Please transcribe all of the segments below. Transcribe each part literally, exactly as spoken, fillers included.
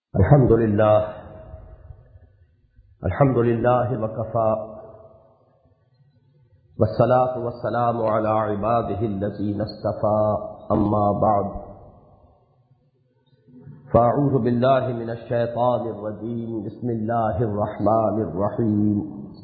الحمد لله الحمد لله وكفى والصلاة والسلام على عباده الذين اصطفى أما بعد فأعوذ بالله من الشيطان الرجيم بسم الله الرحمن الرحيم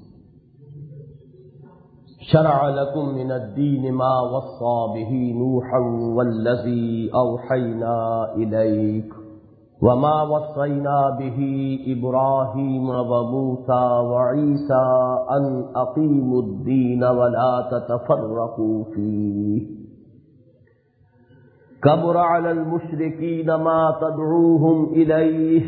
شرع لكم من الدين ما وصى به نوحا والذي أوحينا إليك وما وصينا به إبراهيم وموسى وعيسى أن أقيموا الدين ولا تتفرقوا فيه كبر على المشركين ما تدعوهم إليه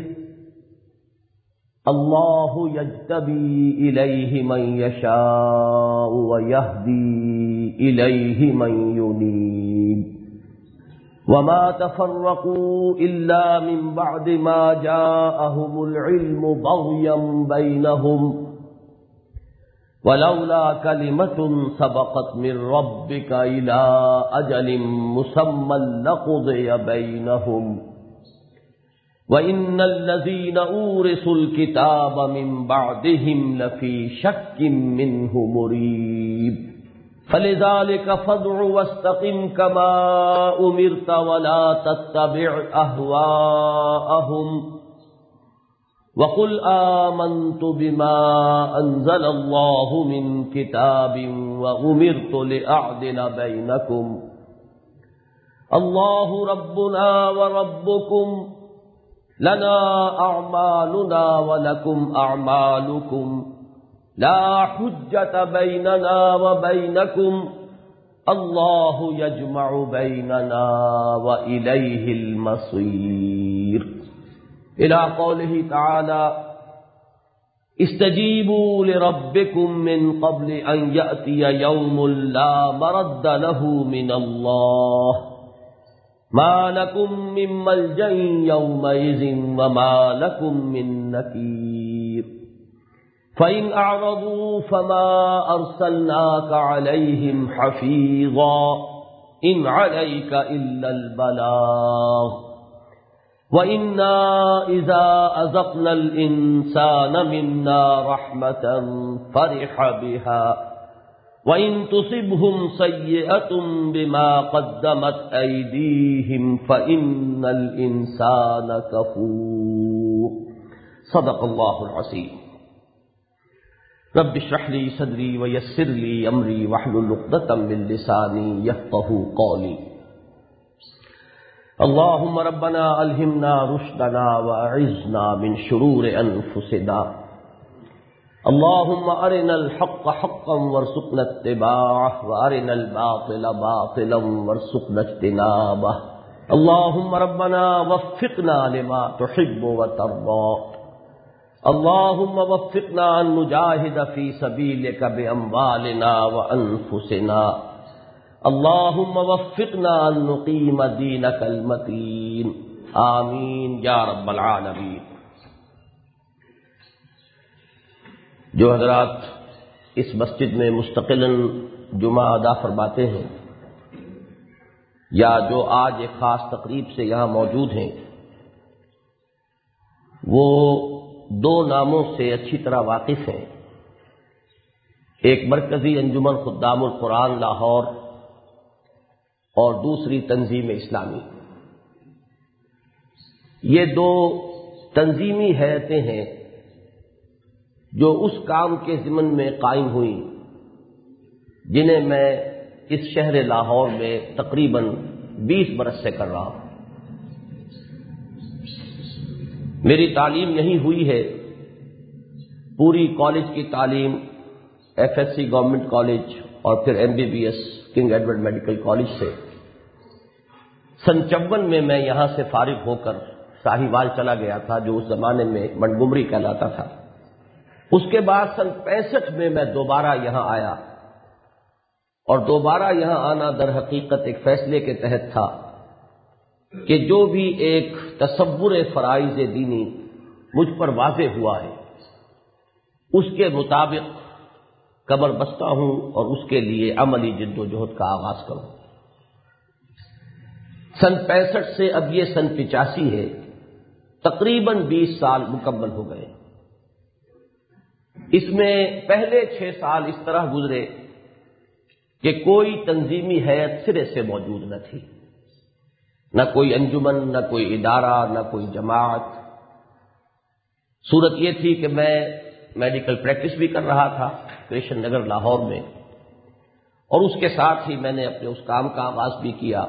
الله يجتبي إليه من يشاء ويهدي إليه من ينيب وما تفرقوا إلا من بعد ما جاءهم العلم بغيا بينهم ولولا كلمة سبقت من ربك إلى أجل مسمى لقضي بينهم وإن الذين أورثوا الكتاب من بعدهم لفي شك منه مريب فلذلك فادع واستقم كما أمرت ولا تتبع أهواءهم وقل آمنت بما أنزل الله من كتاب وأمرت لأعدل بينكم الله ربنا وربكم لنا أعمالنا ولكم أعمالكم لا حجة بيننا وبينكم الله يجمع بيننا وإليه المصير إلى قوله تعالى استجيبوا لربكم من قبل أن يأتي يوم لا مرد له من الله ما لكم من ملجأ يومئذ وما لكم من نكير فإن أعرضوا فما أرسلناك عليهم حفيظا إن عليك إلا البلاغ وإنا إذا أذقنا الإنسان منا رحمة فرح بها وإن تصبهم سيئة بما قدمت أيديهم فإن الإنسان كفور صدق الله العظيم رب اشرح لي صدري ويسر لي أمري واحلل عقدة من لساني يفقهوا قولي اللهم ربنا ألهمنا رشدنا وأعذنا من شرور أنفسنا اللهم أرنا الحق حقا وارزقنا اتباعه وأرنا الباطل باطلا وارزقنا اجتنابه اللهم ربنا وفقنا لما تحب وترضى اللهم وفقنا أن نجاهد في سبيلك بأموالنا وأنفسنا اللهم وفقنا أن نقيم دينك المتين آمين يا رب العالمين۔ جو حضرات اس مسجد میں مستقلاً جمعہ ادا فرماتے ہیں یا جو آج ایک خاص تقریب سے یہاں موجود ہیں، وہ دو ناموں سے اچھی طرح واقف ہیں۔ ایک مرکزی انجمن خدام القرآن لاہور اور دوسری تنظیم اسلامی۔ یہ دو تنظیمی ہیئتیں ہیں جو اس کام کے ضمن میں قائم ہوئیں جنہیں میں اس شہر لاہور میں تقریباً بیس برس سے کر رہا ہوں۔ میری تعلیم یہیں ہوئی ہے، پوری کالج کی تعلیم F S C government college اور پھر M B B S King Edward medical college سے۔ سن چون میں میں یہاں سے فارغ ہو کر ساہیوال چلا گیا تھا جو اس زمانے میں منٹگمری کہلاتا تھا۔ اس کے بعد سن پینسٹھ میں میں دوبارہ یہاں آیا، اور دوبارہ یہاں آنا در حقیقت ایک فیصلے کے تحت تھا کہ جو بھی ایک تصور فرائض دینی مجھ پر واضح ہوا ہے اس کے مطابق کمر بستہ ہوں اور اس کے لیے عملی جد و جہد کا آغاز کروں۔ سن پینسٹھ سے اب یہ سن پچاسی ہے، تقریباً بیس سال مکمل ہو گئے۔ اس میں پہلے چھ سال اس طرح گزرے کہ کوئی تنظیمی ہیئت سرے سے موجود نہ تھی، نہ کوئی انجمن، نہ کوئی ادارہ، نہ کوئی جماعت۔ صورت یہ تھی کہ میں میڈیکل پریکٹس بھی کر رہا تھا کرشن نگر لاہور میں، اور اس کے ساتھ ہی میں نے اپنے اس کام کا آغاز بھی کیا،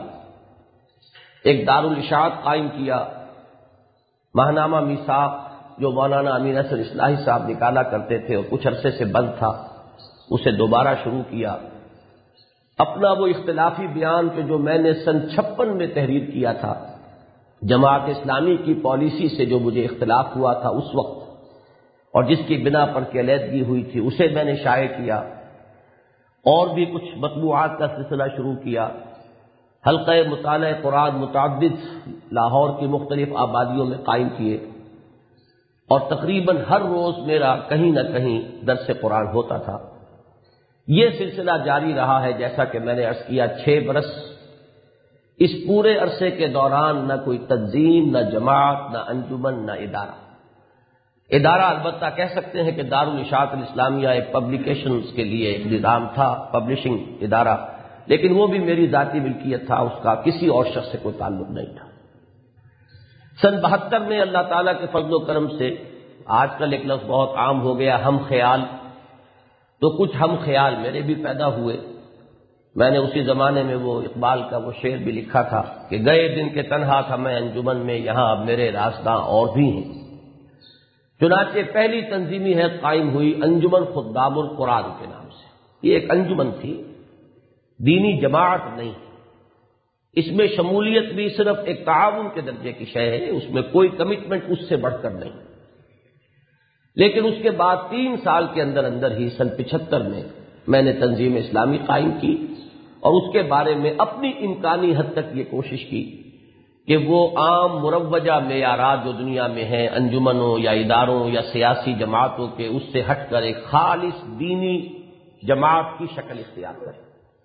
ایک دارالاشاعت قائم کیا۔ ماہنامہ میثاق جو مولانا امین احسن اصلاحی صاحب نکالا کرتے تھے اور کچھ عرصے سے بند تھا، اسے دوبارہ شروع کیا۔ اپنا وہ اختلافی بیان کہ جو میں نے سن چھپن میں تحریر کیا تھا، جماعت اسلامی کی پالیسی سے جو مجھے اختلاف ہوا تھا اس وقت، اور جس کی بنا پر کہ علیحدگی ہوئی تھی، اسے میں نے شائع کیا۔ اور بھی کچھ مطبوعات کا سلسلہ شروع کیا، حلقہ مطالعہ قرآن متعدد لاہور کی مختلف آبادیوں میں قائم کیے، اور تقریباً ہر روز میرا کہیں نہ کہیں درس قرآن ہوتا تھا۔ یہ سلسلہ جاری رہا ہے، جیسا کہ میں نے عرض کیا، چھ برس۔ اس پورے عرصے کے دوران نہ کوئی تنظیم، نہ جماعت، نہ انجمن، نہ ادارہ۔ ادارہ البتہ کہہ سکتے ہیں کہ دارالاشاعت الاسلامیہ ایک پبلیکیشنز کے لیے ایک نظام تھا، پبلشنگ ادارہ، لیکن وہ بھی میری ذاتی ملکیت تھا، اس کا کسی اور شخص سے کوئی تعلق نہیں تھا۔ سن بہتر میں اللہ تعالیٰ کے فضل و کرم سے، آج کل ایک لفظ بہت عام ہو گیا، ہم خیال، تو کچھ ہم خیال میرے بھی پیدا ہوئے۔ میں نے اسی زمانے میں وہ اقبال کا وہ شعر بھی لکھا تھا کہ گئے دن کے تنہا تھا میں انجمن میں، یہاں اب میرے راستاں اور بھی ہیں۔ چنانچہ پہلی تنظیمی حیثیت قائم ہوئی انجمن خدام القرآن کے نام سے۔ یہ ایک انجمن تھی، دینی جماعت نہیں۔ اس میں شمولیت بھی صرف ایک تعاون کے درجے کی شے ہے، اس میں کوئی کمٹمنٹ اس سے بڑھ کر نہیں۔ لیکن اس کے بعد تین سال کے اندر اندر ہی سن پچہتر میں میں نے تنظیم اسلامی قائم کی، اور اس کے بارے میں اپنی امکانی حد تک یہ کوشش کی کہ وہ عام مروجہ معیارات جو دنیا میں ہیں انجمنوں یا اداروں یا سیاسی جماعتوں کے، اس سے ہٹ کر ایک خالص دینی جماعت کی شکل اختیار کرے۔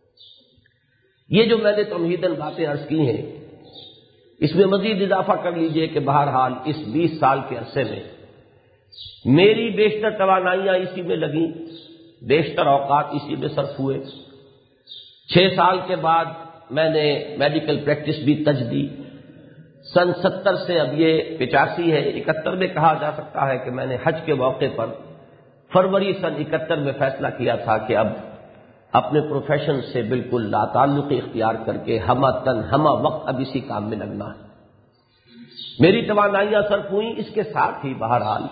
یہ جو میں نے تمہیداً باتیں عرض کی ہیں، اس میں مزید اضافہ کر لیجئے کہ بہرحال اس بیس سال کے عرصے میں میری بیشتر توانائیاں اسی میں لگیں، بیشتر اوقات اسی میں صرف ہوئے۔ چھ سال کے بعد میں نے میڈیکل پریکٹس بھی تج دی۔ سن ستر سے اب یہ پچاسی ہے، اکہتر میں کہا جا سکتا ہے کہ میں نے حج کے موقع پر فروری سن اکہتر میں فیصلہ کیا تھا کہ اب اپنے پروفیشن سے بالکل لا تعلقی اختیار کر کے ہمہ تن ہمہ وقت اب اسی کام میں لگنا ہے۔ میری توانائیاں صرف ہوئیں، اس کے ساتھ ہی بہرحال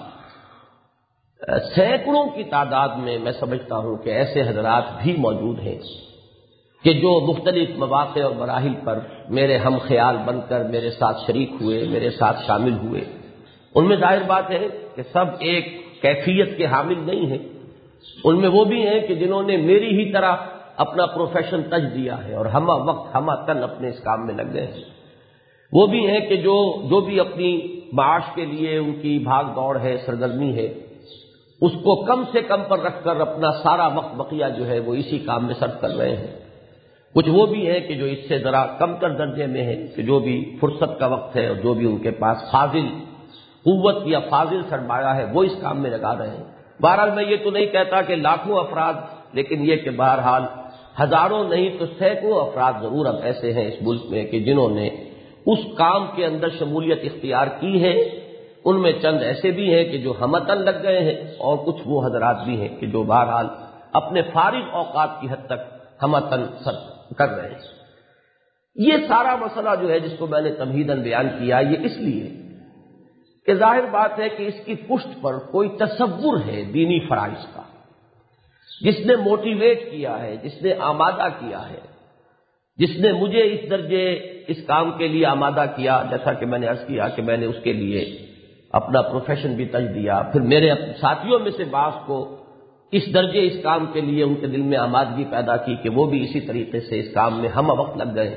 سینکڑوں کی تعداد میں میں سمجھتا ہوں کہ ایسے حضرات بھی موجود ہیں کہ جو مختلف مواقع اور مراحل پر میرے ہم خیال بن کر میرے ساتھ شریک ہوئے، میرے ساتھ شامل ہوئے۔ ان میں ظاہر بات ہے کہ سب ایک کیفیت کے حامل نہیں ہیں، ان میں وہ بھی ہیں کہ جنہوں نے میری ہی طرح اپنا پروفیشن تج دیا ہے اور ہمہ وقت ہمہ تن اپنے اس کام میں لگ گئے ہیں۔ وہ بھی ہیں کہ جو جو بھی اپنی معاش کے لیے ان کی بھاگ دوڑ ہے، سرگرمی ہے، اس کو کم سے کم پر رکھ کر اپنا سارا وقت بقیہ جو ہے وہ اسی کام میں صرف کر رہے ہیں۔ کچھ وہ بھی ہیں کہ جو اس سے ذرا کم تر درجے میں ہیں کہ جو بھی فرصت کا وقت ہے اور جو بھی ان کے پاس فاضل قوت یا فاضل سرمایہ ہے وہ اس کام میں لگا رہے ہیں۔ بہرحال میں یہ تو نہیں کہتا کہ لاکھوں افراد، لیکن یہ کہ بہرحال ہزاروں نہیں تو سینکڑوں افراد ضرور اب ایسے ہیں اس ملک میں کہ جنہوں نے اس کام کے اندر شمولیت اختیار کی ہے۔ ان میں چند ایسے بھی ہیں کہ جو ہمتن لگ گئے ہیں، اور کچھ وہ حضرات بھی ہیں کہ جو بہرحال اپنے فارغ اوقات کی حد تک ہمتن صرف کر رہے ہیں۔ یہ سارا مسئلہ جو ہے جس کو میں نے تمہیداً بیان کیا، یہ اس لیے کہ ظاہر بات ہے کہ اس کی پشت پر کوئی تصور ہے دینی فرائض کا، جس نے موٹیویٹ کیا ہے، جس نے آمادہ کیا ہے، جس نے مجھے اس درجے اس کام کے لیے آمادہ کیا، جیسا کہ میں نے عرض کیا کہ میں نے اس کے لیے اپنا پروفیشن بھی تج دیا، پھر میرے ساتھیوں میں سے بعض کو اس درجے اس کام کے لیے ان کے دل میں آمادگی پیدا کی کہ وہ بھی اسی طریقے سے اس کام میں ہم وقت لگ گئے۔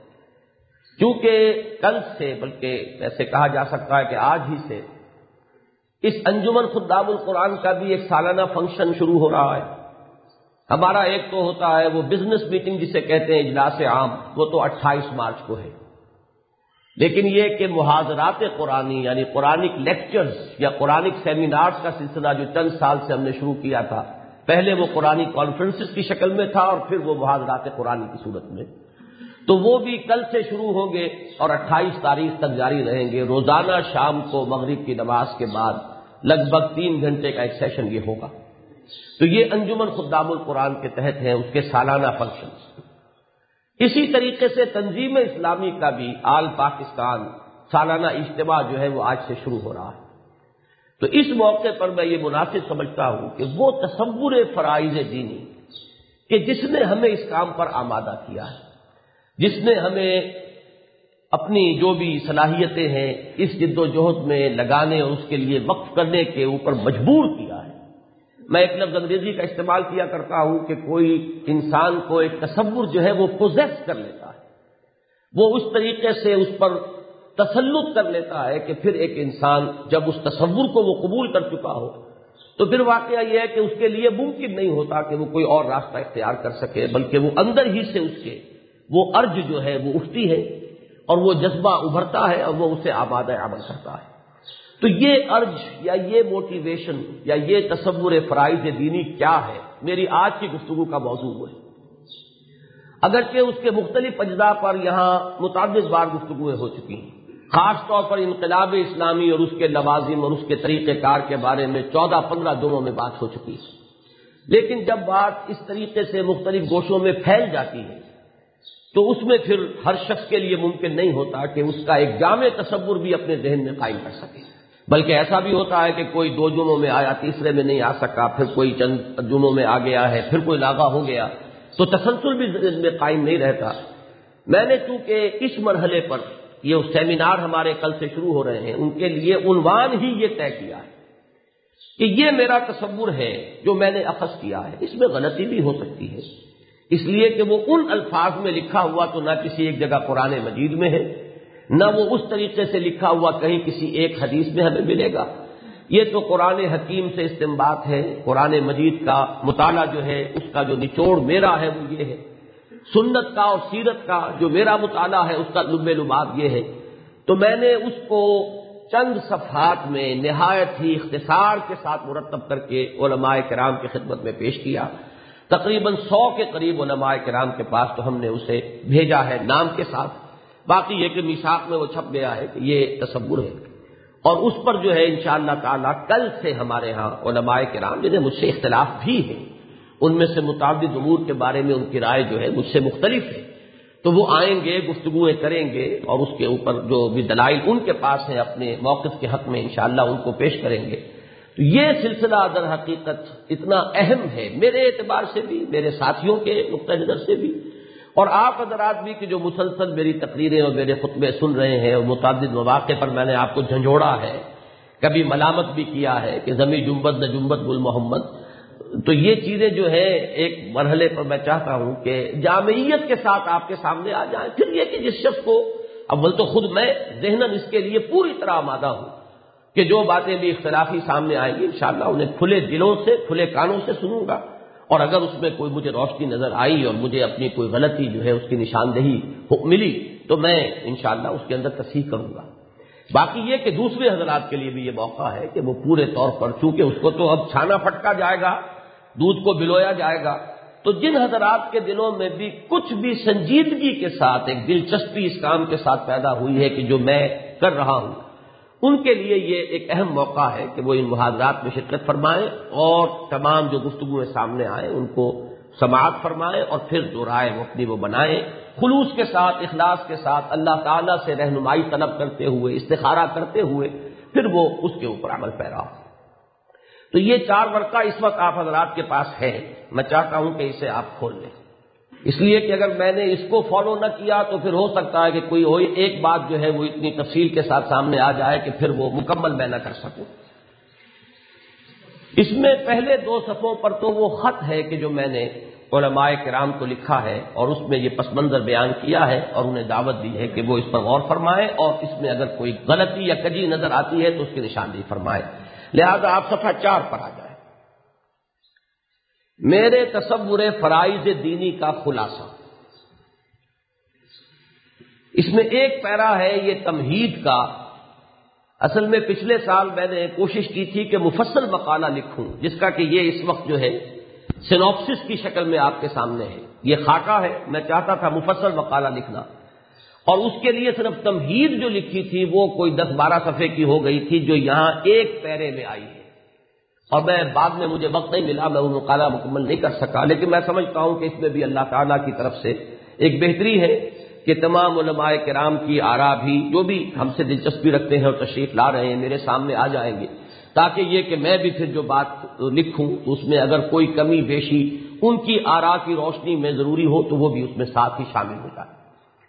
چونکہ کل سے، بلکہ ایسے کہا جا سکتا ہے کہ آج ہی سے اس انجمن خدام القرآن کا بھی ایک سالانہ فنکشن شروع ہو رہا ہے۔ ہمارا ایک تو ہوتا ہے وہ بزنس میٹنگ جسے کہتے ہیں اجلاس عام، وہ تو اٹھائیس مارچ کو ہے، لیکن یہ کہ محاضرات قرآنی یعنی قرآنک لیکچرز یا قرآنک سیمینارز کا سلسلہ جو چند سال سے ہم نے شروع کیا تھا، پہلے وہ قرآنی کانفرنسز کی شکل میں تھا اور پھر وہ محاضرات قرآنی کی صورت میں، تو وہ بھی کل سے شروع ہوں گے اور اٹھائیس تاریخ تک جاری رہیں گے۔ روزانہ شام کو مغرب کی نماز کے بعد لگ بھگ تین گھنٹے کا ایک سیشن یہ ہوگا۔ تو یہ انجمن خدام القرآن کے تحت ہیں، اس کے سالانہ فنکشنز۔ اسی طریقے سے تنظیم اسلامی کا بھی آل پاکستان سالانہ اجتماع جو ہے وہ آج سے شروع ہو رہا ہے۔ تو اس موقع پر میں یہ مناسب سمجھتا ہوں کہ وہ تصور فرائض دینی کہ جس نے ہمیں اس کام پر آمادہ کیا ہے، جس نے ہمیں اپنی جو بھی صلاحیتیں ہیں اس جد و جہد میں لگانے اور اس کے لیے وقف کرنے کے اوپر مجبور کیا ہے۔ میں ایک لفظ انگریزی کا استعمال کیا کرتا ہوں کہ کوئی انسان کو ایک تصور جو ہے وہ پوزیس کر لیتا ہے، وہ اس طریقے سے اس پر تسلط کر لیتا ہے کہ پھر ایک انسان جب اس تصور کو وہ قبول کر چکا ہو تو پھر واقعہ یہ ہے کہ اس کے لیے ممکن نہیں ہوتا کہ وہ کوئی اور راستہ اختیار کر سکے، بلکہ وہ اندر ہی سے اس کے وہ ارج جو ہے وہ اٹھتی ہے اور وہ جذبہ ابھرتا ہے اور وہ اسے آباد عمل کرتا ہے۔ تو یہ ارج یا یہ موٹیویشن یا یہ تصور فرائض دینی کیا ہے، میری آج کی گفتگو کا موضوع ہے۔ اگرچہ اس کے مختلف اجزاء پر یہاں متعدد بار گفتگویں ہو چکی ہیں، خاص طور پر انقلاب اسلامی اور اس کے لوازم اور اس کے طریقہ کار کے بارے میں چودہ پندرہ دنوں میں بات ہو چکی ہے، لیکن جب بات اس طریقے سے مختلف گوشوں میں پھیل جاتی ہے تو اس میں پھر ہر شخص کے لیے ممکن نہیں ہوتا کہ اس کا ایک جامع تصور بھی اپنے ذہن میں قائم کر سکے، بلکہ ایسا بھی ہوتا ہے کہ کوئی دو جمعوں میں آیا، تیسرے میں نہیں آ سکا، پھر کوئی چند جمعوں میں آ گیا ہے، پھر کوئی لاغا ہو گیا، تو تسلسل بھی ذہن میں قائم نہیں رہتا۔ میں نے چونکہ اس مرحلے پر یہ سیمینار ہمارے کل سے شروع ہو رہے ہیں، ان کے لیے عنوان ہی یہ طے کیا ہے کہ یہ میرا تصور ہے جو میں نے اخذ کیا ہے، اس میں غلطی بھی ہو سکتی ہے، اس لیے کہ وہ ان الفاظ میں لکھا ہوا تو نہ کسی ایک جگہ قرآن مجید میں ہے، نہ وہ اس طریقے سے لکھا ہوا کہیں کسی ایک حدیث میں ہمیں ملے گا۔ یہ تو قرآن حکیم سے استنباط ہے، قرآن مجید کا مطالعہ جو ہے اس کا جو نچوڑ میرا ہے وہ یہ ہے، سنت کا اور سیرت کا جو میرا مطالعہ ہے اس کا لب لباب یہ ہے۔ تو میں نے اس کو چند صفحات میں نہایت ہی اختصار کے ساتھ مرتب کر کے علماء کرام کی خدمت میں پیش کیا۔ تقریباً سو کے قریب علماء کرام کے پاس تو ہم نے اسے بھیجا ہے نام کے ساتھ، باقی یہ کہ میثاق میں وہ چھپ گیا ہے کہ یہ تصور ہے، اور اس پر جو ہے انشاءاللہ تعالی کل سے ہمارے ہاں علماء کرام جنہیں مجھ سے اختلاف بھی ہے، ان میں سے متعدد امور کے بارے میں ان کی رائے جو ہے مجھ سے مختلف ہے، تو وہ آئیں گے، گفتگویں کریں گے اور اس کے اوپر جو بھی دلائل ان کے پاس ہیں اپنے موقف کے حق میں انشاءاللہ ان کو پیش کریں گے۔ تو یہ سلسلہ در حقیقت اتنا اہم ہے میرے اعتبار سے بھی، میرے ساتھیوں کے نقطہ نظر سے بھی، اور آپ حضرات بھی کہ جو مسلسل میری تقریریں اور میرے خطبے سن رہے ہیں اور متعدد مواقع پر میں نے آپ کو جھنجھوڑا ہے، کبھی ملامت بھی کیا ہے کہ زمیں جنبت نہ جنبت گل محمد، تو یہ چیزیں جو ہے ایک مرحلے پر میں چاہتا ہوں کہ جامعیت کے ساتھ آپ کے سامنے آ جائیں۔ پھر یہ کہ جس شخص کو اول تو خود میں ذہناً اس کے لیے پوری طرح آمادہ ہوں کہ جو باتیں بھی اختلافی سامنے آئیں گی انشاءاللہ انہیں کھلے دلوں سے کھلے کانوں سے سنوں گا، اور اگر اس میں کوئی مجھے روشنی نظر آئی اور مجھے اپنی کوئی غلطی جو ہے اس کی نشاندہی ملی تو میں انشاءاللہ اس کے اندر تصحیح کروں گا۔ باقی یہ کہ دوسرے حضرات کے لیے بھی یہ موقع ہے کہ وہ پورے طور پر، چونکہ اس کو تو اب چھانا پھٹکا جائے گا، دودھ کو بلویا جائے گا، تو جن حضرات کے دلوں میں بھی کچھ بھی سنجیدگی کے ساتھ ایک دلچسپی اس کام کے ساتھ پیدا ہوئی ہے کہ جو میں کر رہا ہوں، ان کے لیے یہ ایک اہم موقع ہے کہ وہ ان محاضرات میں شرکت فرمائیں اور تمام جو گفتگویں سامنے آئیں ان کو سماعت فرمائیں اور پھر جو رائے وہ اپنی وہ بنائیں، خلوص کے ساتھ، اخلاص کے ساتھ، اللہ تعالیٰ سے رہنمائی طلب کرتے ہوئے، استخارہ کرتے ہوئے پھر وہ اس کے اوپر عمل پیرا ہو۔ تو یہ چار ورقہ اس وقت آپ حضرات کے پاس ہے، میں چاہتا ہوں کہ اسے آپ کھول لیں، اس لیے کہ اگر میں نے اس کو فالو نہ کیا تو پھر ہو سکتا ہے کہ کوئی ہو ایک بات جو ہے وہ اتنی تفصیل کے ساتھ سامنے آ جائے کہ پھر وہ مکمل میں نہ کر سکوں۔ اس میں پہلے دو صفحوں پر تو وہ خط ہے کہ جو میں نے علماء کرام کو لکھا ہے اور اس میں یہ پس منظر بیان کیا ہے اور انہیں دعوت دی ہے کہ وہ اس پر غور فرمائیں اور اس میں اگر کوئی غلطی یا کجی نظر آتی ہے تو اس کی نشاندہی فرمائیں۔ لہذا آپ صفحہ چار پر آ جائیں۔ میرے تصور فرائض دینی کا خلاصہ، اس میں ایک پیرا ہے یہ تمہید کا. اصل میں پچھلے سال میں نے کوشش کی تھی کہ مفصل مقالہ لکھوں جس کا کہ یہ اس وقت جو ہے سینوپسس کی شکل میں آپ کے سامنے ہے. یہ خاکہ ہے، میں چاہتا تھا مفصل مقالہ لکھنا، اور اس کے لیے صرف تمہید جو لکھی تھی وہ کوئی دس بارہ صفحے کی ہو گئی تھی جو یہاں ایک پیرے میں آئی ہے، اور میں بعد میں مجھے وقت نہیں ملا، میں وہ مقالہ مکمل نہیں کر سکا. لیکن میں سمجھتا ہوں کہ اس میں بھی اللہ تعالیٰ کی طرف سے ایک بہتری ہے کہ تمام علماء کرام کی آراء بھی جو بھی ہم سے دلچسپی رکھتے ہیں اور تشریف لا رہے ہیں میرے سامنے آ جائیں گے، تاکہ یہ کہ میں بھی پھر جو بات لکھوں تو اس میں اگر کوئی کمی بیشی ان کی آراء کی روشنی میں ضروری ہو تو وہ بھی اس میں ساتھ ہی شامل ہو جائے.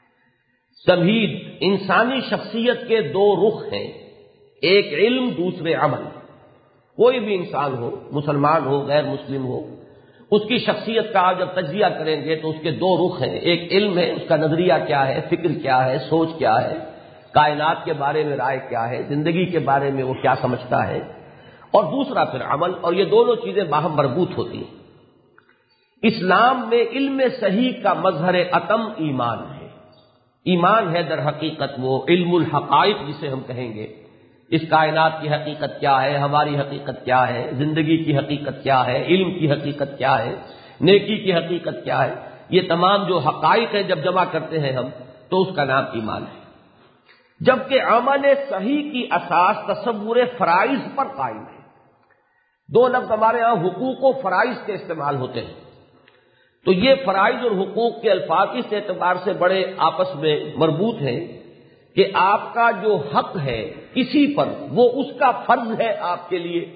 تمہید. انسانی شخصیت کے دو رخ ہیں، ایک علم، دوسرے عمل. کوئی بھی انسان ہو، مسلمان ہو، غیر مسلم ہو، اس کی شخصیت کا جب تجزیہ کریں گے تو اس کے دو رخ ہیں. ایک علم ہے، اس کا نظریہ کیا ہے، فکر کیا ہے، سوچ کیا ہے، کائنات کے بارے میں رائے کیا ہے، زندگی کے بارے میں وہ کیا سمجھتا ہے، اور دوسرا پھر عمل. اور یہ دونوں چیزیں باہم مربوط ہوتی ہیں. اسلام میں علم صحیح کا مظہر اتم ایمان ہے. ایمان ہے در حقیقت وہ علم الحقائق جسے ہم کہیں گے، اس کائنات کی حقیقت کیا ہے، ہماری حقیقت کیا ہے، زندگی کی حقیقت کیا ہے، علم کی حقیقت کیا ہے، نیکی کی حقیقت کیا ہے. یہ تمام جو حقائق ہیں جب جمع کرتے ہیں ہم تو اس کا نام ایمان ہے. جبکہ عمل صحیح کی اساس تصور فرائض پر قائم ہے. دو لفظ ہمارے ہاں حقوق و فرائض کے استعمال ہوتے ہیں، تو یہ فرائض اور حقوق کے الفاظ اس اعتبار سے بڑے آپس میں مربوط ہیں کہ آپ کا جو حق ہے کسی پر وہ اس کا فرض ہے آپ کے لیے.